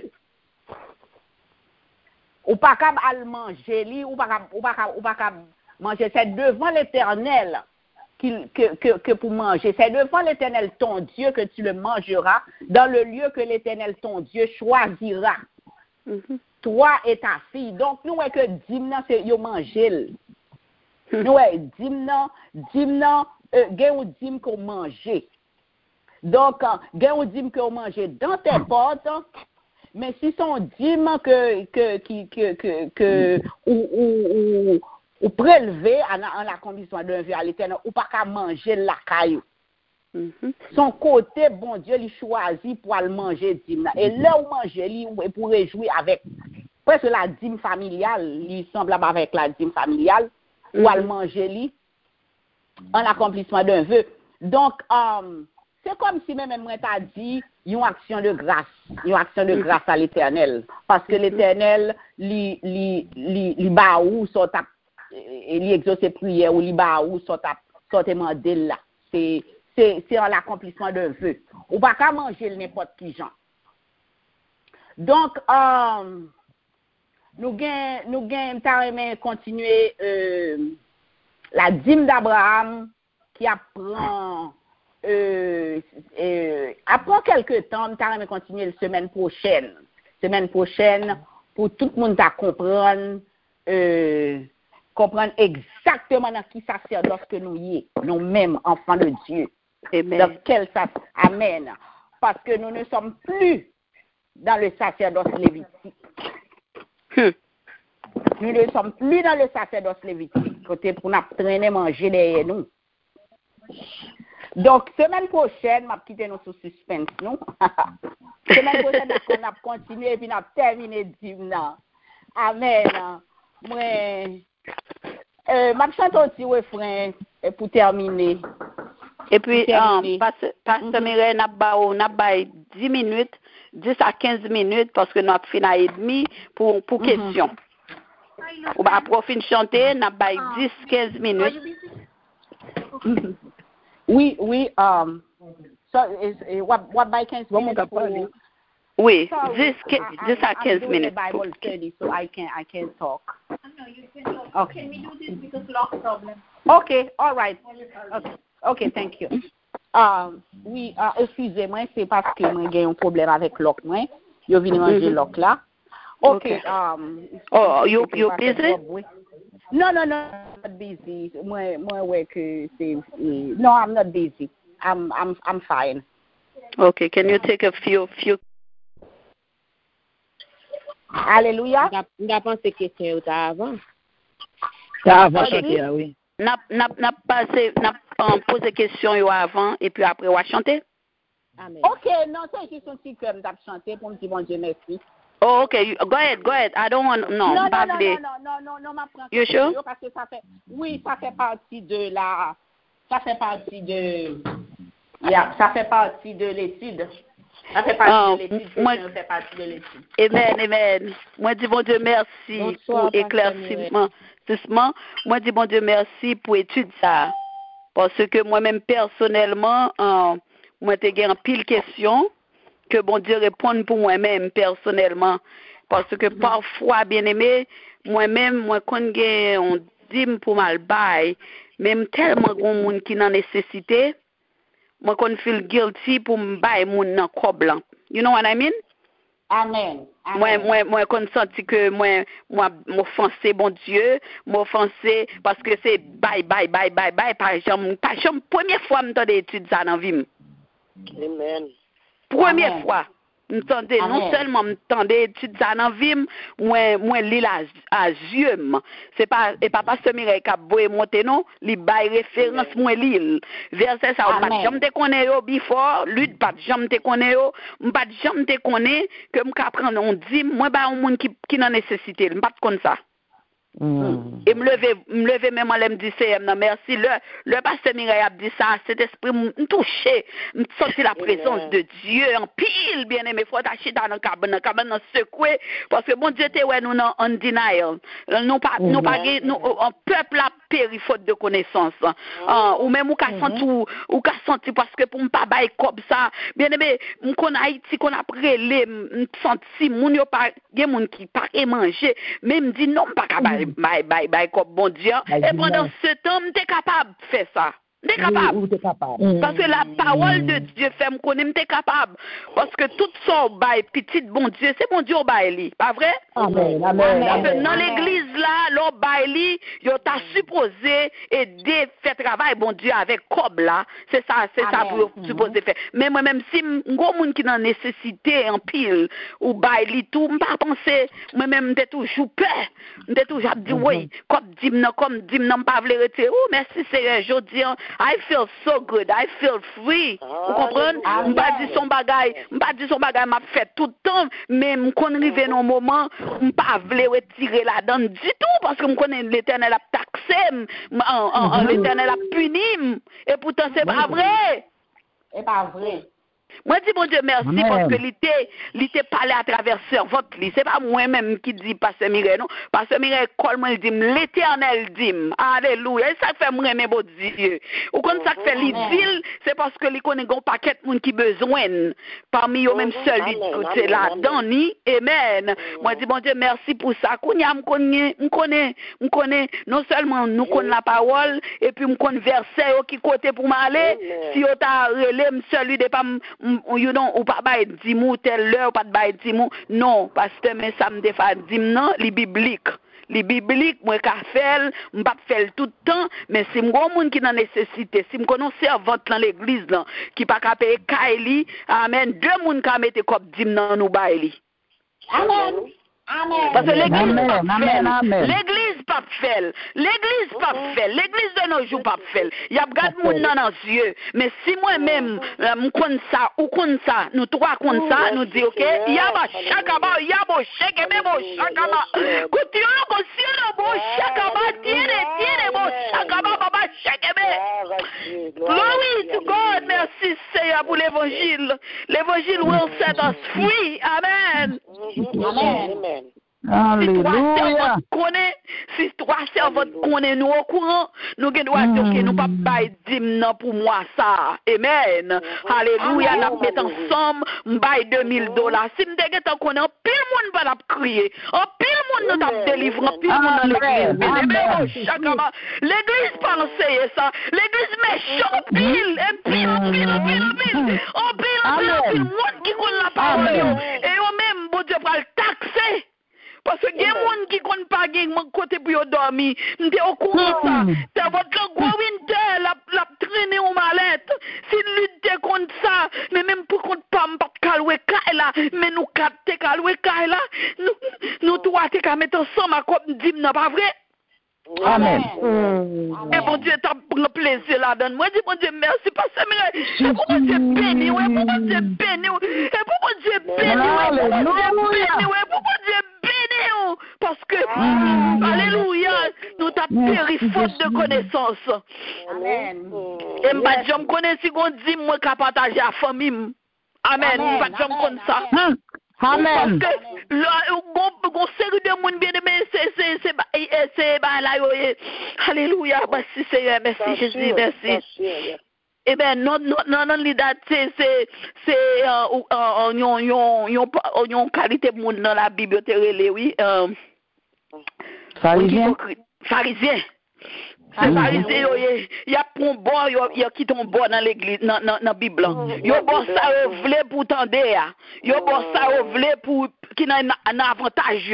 Ou pas capable de manger li, ou pas ou pas ou pas manger, c'est devant l'Éternel qu'il, que, que, que pour manger. C'est devant l'Éternel ton Dieu que tu le mangeras dans le lieu que l'Éternel ton Dieu choisira. Mm-hmm. Toi et ta fille. Donc, nous, est que dimna, c'est yo manger. Mm-hmm. Nous, est dimna, dimna, gen ou dim qu'on manger. Donc, gen ou dim qu'on manger dans tes portes. Mais si son dîme que, que, que, que, que, que ou, ou, ou ou prélever en, en l'accomplissement d'un vœu à l'Éternel, ou pas qu'à manger la caillou. Mm-hmm. Son côté, bon Dieu, il choisit pour le manger dîme. Et là où manger, il pour réjouir avec presque la dîme familiale, il semblable avec la dîme familiale, mm-hmm. ou à le manger li, en l'accomplissement d'un vœu. Donc, um, c'est comme si même moi t'a dit, une action de grâce, une action de grâce à l'Éternel. Parce que l'Éternel, li, li, li, li ba ou son tap et li exaucer prière ou li ba ou sont demandé là c'est c'est c'est en l'accomplissement d'un vœu ou pas qu'à manger n'importe qui gens. Donc euh, nous gain nous gain carrément continuer euh, la dîme d'Abraham qui apprend euh, euh, après quelques temps carrément continuer la semaine prochaine semaine prochaine pour tout le monde à comprendre euh, comprendre exactement dans qui sacerdoce que nous y est, nous-mêmes, enfants de Dieu. Amen. Dans quel sacerdoce. Amen. Parce que nous ne sommes plus dans le sacerdoce lévitique. Hmm. Nous ne sommes plus dans le sacerdoce lévitique, côté pour nous traîner, manger derrière nous. Donc, semaine prochaine, je vais quitter nous sous suspense, nous. Semaine prochaine, on va continuer et puis on va terminer le dîme. Amen. Moi, Euh, ma chante un petit refrain pour terminer. Et puis, um, Pasteur mm-hmm. Mireille, nous avons dix minutes, dix à quinze minutes, parce que nous avons fini à et demi pour, pour mm-hmm. question. On va profiter de chanter, nous avons dix à quinze minutes. Mm-hmm. Oui, oui. Um, so, is, what, what by quinze minutes? Pour... Oui, dix à quinze minutes. Bible study, so I can I can talk. No, you can talk. Okay. Can we do this because lock problem? Okay, all right. Okay, okay, thank you. Um, oui, uh, excusez-moi, c'est parce que moi j'ai un problème avec lock moi. Je viens manger lock là. Okay. Um. Oh, you you busy? No, no, no, I'm not busy. Moi, moi ouais que c'est. No, I'm not busy. I'm I'm I'm fine. Okay, can you take a few few? Alléluia. N'a pensé question avant. Avant chanter, oui. N'a n'a n'a passé n'a posé question avant et puis après on va chanter. Amen. OK, non, c'est juste un petit cœur m't'a chanter pour me dire bon Dieu merci. Oh, okay. Go ahead, go ahead. I don't want no. Non, non, non, non, non, non, non, ma prends. You sure? Parce que ça fait, oui, ça fait partie de la, ça fait partie de, yeah, ça fait partie de l'étude. Ça fait partie oh, de l'étude. Moi, ça fait partie de l'étude. Amen, amen. Moi dis bon Dieu merci Bonsoir, pour éclaircissement. Moi dis bon Dieu merci pour étude ça, parce que moi-même personnellement, euh, moi t'ai gagné pile question. Que bon Dieu réponde pour moi-même personnellement. Parce que mm-hmm. parfois, bien aimé, moi-même, moi, quand on dit pour mal bail, même tellement grand monde qui n'en nécessité, moi, quand feel guilty pour me bail moun nan kob lan. You know what I mean? Amen. Moi, moi, moi, consenti que moi, moi, m'offenser, bon Dieu, m'offenser, parce que c'est bye, bye, bye, bye, bye, par exemple, par exemple, première fois, m'entendais étude ça dans la vie. Amen. Première Amen. fois. M'entendez, non Amen. seulement m'entendais étude ça dans la vie, moi, moi, lis à, à yeux, c'est pas, et pas pasteur Mireille qui a beau monter, non, li bail référence, moi, l'île. Verset ça, ou pas Amen. jamais te connais yo before, lutte pas jamais te connais yo, pas jamais te connais, que m'ka prendre, on dit, moi, bah, un monde qui, qui n'a nécessité, m'pas comme ça. Mm. Et me lever, me lever même en l'aime dit c'est non merci le le pasteur Mireille a dit ça cet esprit me touché me sentir la présence de Dieu en pile bien aimé faut t'acheter dans le cabane dans cabane dans secoué parce que bon Dieu t'es ouais nous en en denial nous pas nous pas nous un peuple a péri faute de connaissance ah, ou même ou ka senti ou, ou ka senti parce que pour me pas bail comme ça bien aimé me qu'on Haïti qu'on a prélé me senti moun yo pas gen moun qui pas manger même dit non pas ka bail bail bail bail comme bon Dieu et pendant ce temps m'était capable de faire ça m'était capable Oui, t'es capable. parce que la parole de Dieu fait me connaître m'était capable parce que tout ça bail petit bon Dieu c'est bon Dieu au bail li pas vrai Amen, amen, parce que amen. dans l'église là l'on bail li yo t'a supposé aider faire travail bon Dieu avec cob là c'est ça c'est ça pour supposé faire mais moi même si gros monde qui dans nécessité en pile ou bail li tout m'pas penser moi même m'était toujours peur m'était toujours dit oui comme dit non comme dit non pas vle retirer oh merci Seigneur jodi I feel so good I feel free vous comprenez m'pas dit son bagay m'pas dit son bagay m'a fait tout le temps mais m'kon rive dans moment m'pas vle retirer la donne du tout parce que m'connais l'Éternel a taxé l'Éternel a puni et pourtant c'est pas vrai C'est pas vrai. moi dis bon Dieu merci Amen. parce que l'été l'été parlé à travers servante li c'est pas moi même qui dit pasteur Mireille non pasteur Mireille colle moi il dit l'Éternel dit alléluia et ça fait moi aimer bon Dieu ou quand ça fait li dit c'est parce que li connaît gon paquet monde qui besoin parmi eux même seul lui côté là dans ni amen moi dis bon Dieu merci pour ça kounya me connaît me connaît me connaît non seulement nous connaît la parole et puis me connaît verset qui côté pour m'aller si on t'a relé me seul lui de pas you know ou pas bail dimou telle heure pas bail dimou non parce que mais ça me défa dim non li biblique li biblique moi ka faire m'pas faire tout le temps mais si m'gon monde qui dans nécessité si m'konnon servante dans l'église là qui pas ka payer kaili amen deux monde ka mettre comme dim non nous bail li Amen. Amen. parce que l'église Amen, pas amen, fait amen. l'église pas fait l'église pas fait l'église de nos jours pas fait y a garde moun nan dans yeux mais si moi même me connais ça ou connais ça nous trois connais ça nous dit OK y a ba chaka ba y a bo cheke me bo chaka ba kuti yo ko si le bo chaka ba tiene tiene bo chaka ba baba cheke me glory to God merci Seigneur pour l'évangile l'évangile will set us free amen Amen. si trois Alléluia. servantes connaissent, si trois servantes connaissent nous au courant, nous avons droit de dire que nous pas bail dîme non pour moi ça. Amen. Alléluia, nous mettons ensemble, bail deux mille dollars. Si nous devons connaître, pile monde va la crier. En pile monde nous t'a délivré, en pile monde dans l'église. Amen. L'église pensait ça. L'église méchant pile, et pile, en pile, en pile, en pile. En pile, en pile, en pile, monde qui connaît la parole. Et eux même, bon Dieu, va le taxer. Parce que il y a des gens qui ne connaissent pas mon côté pour dormir. Nous sommes au courant ça. C'est votre gros winter, la, la traîner au mallette. Si nous luttons contre ça, mais même pour qu'on ne pas pas calouer là, mais nous capter calouer là, nous nous trois te mettre ensemble à comme dit non pas vrai. Amen. Et bon Dieu, t'as pris plaisir là-dedans. Moi, je dis, bon Dieu, merci, parce que et pour mon Dieu béni, ouais, pour mon Dieu béni, et pour mon Dieu béni, ouais, pour mon Dieu béni, ouais, pour mon Dieu béni, parce que, alléluia, nous t'as péri faute de connaissance. Amen. Et m'a dit, je me connais si on dit, moi, qu'à partager à la famille. Amen, m'a dit, je me connais ça. Amen. Parce que là, on série de monde bien aimé, c'est c'est c'est c'est ben là alléluia, merci Seigneur, merci Jésus, merci. Eh ben non non non non les dates c'est c'est c'est on on on on qualité de monde dans la bibliothèque oui euh Pharisien. pharisien C'est Pharisé, il y a un bon, il y a qui ton bon dans l'église, dans la Bible. Il y a bon ça voulait pour tendre. Il y a bon ça voulait pour qui n'a un avantage.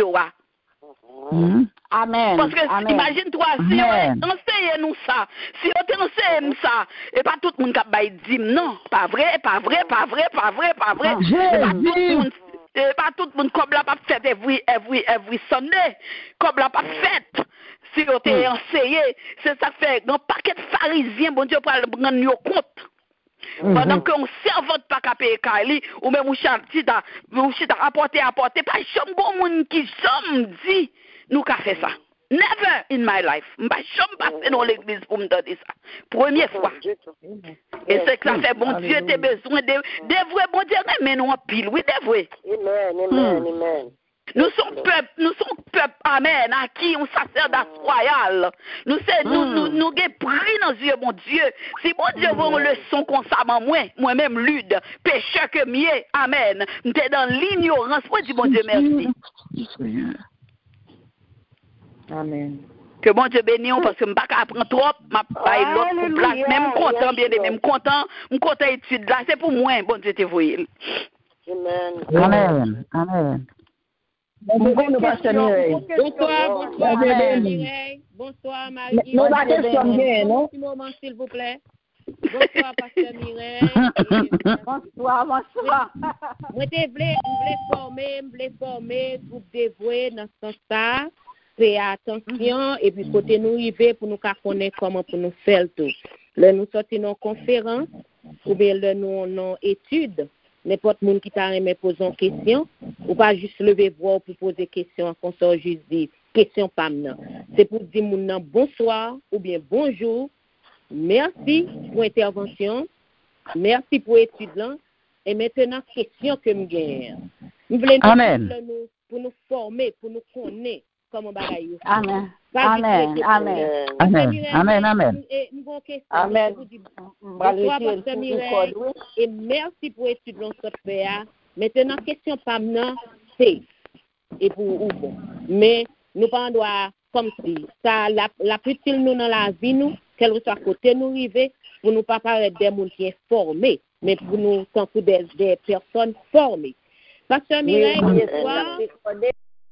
Amen. Parce que Amen. imagine-toi, si on enseigne nous ça, si on enseigne ça, et pas tout le monde qui a dit non, pas vrai, pas vrai, pas vrai, pas vrai, pas vrai. Et pas tout le monde comme la pas fait every every every Sunday, comme la pas fait. Si on t'est enseigné, c'est ça que fait un paquet de pharisiens, bon Dieu, pour prendre nos compte. Pendant qu'on servante pas qu'à payer Kali, ou même ou chantita, ou chita apporter apporter, pas jamais bon monde qui jamais dit nous qu'a fait ça. Never in my life. M'pas jamais passé dans l'église pour me donner ça. Première fois. Et c'est que ça fait bon Dieu, t'as besoin de, de vrais bon Dieu, mais nous en pile, oui, de vrai. Amen, amen, amen. Nous sommes peuple, nous sommes peuple, amen, à qui on sacerdoce royal. Nous sommes, nous, nous, nous, nous, pris dans Dieu, mon Dieu. Si mon Dieu veut une leçon constamment, moi, moi-même, lude, pécheur que mieux, amen. Nous sommes dans l'ignorance. Moi, dis, mon Dieu, merci. Amen. Que bon Dieu bénisse, parce que je ne peux pas apprendre trop, je vais l'autre place. Même content, bien aimé, même content, je suis content d'étudier là, c'est pour moi, bon Dieu te voit. Amen. Amen. Amen. Bonsoir, bonsoir, Mireille. Bonsoir, Marie. Nous pas question bien, non? Un moment, s'il vous plaît. Bonsoir, Pasteur Mireille. Bonsoir, bonsoir. Moi, je voulais former, je voulais former groupe dévoué dans ce sens-là. Fais attention et puis côté nous arriver pour nous connaître comment pour nous faire tout. Là, nous sortons dans conférence ou bien là, nous dans études. N'importe monde qui t'a aimé poser une question, ou pas juste lever voix pour poser question, qu'on soit juste dit question pas maintenant. C'est pour dire mon bonsoir ou bien bonjour. Merci pour l'intervention. Merci pour l'étude là. Et maintenant, question que nous gagnons. Nous voulons nous, pour nous former, pour nous connaître comment bagaille. Amen. Amen. Amen. Amen. Amen. Amen. Amen. Bonsoir, Pasteur Mireille. Et merci pour l'étude de notre faire. Maintenant, question pas maintenant, c'est et pour ou bon. Mais nous pas doit comme si ça la la plus utile nous dans la vie nous, quel soit côté nous arriver pour nous pas paraître des gens qui sont formés, mais pour nous tant que des, des personnes formées. Pasteur Mireille, bonsoir.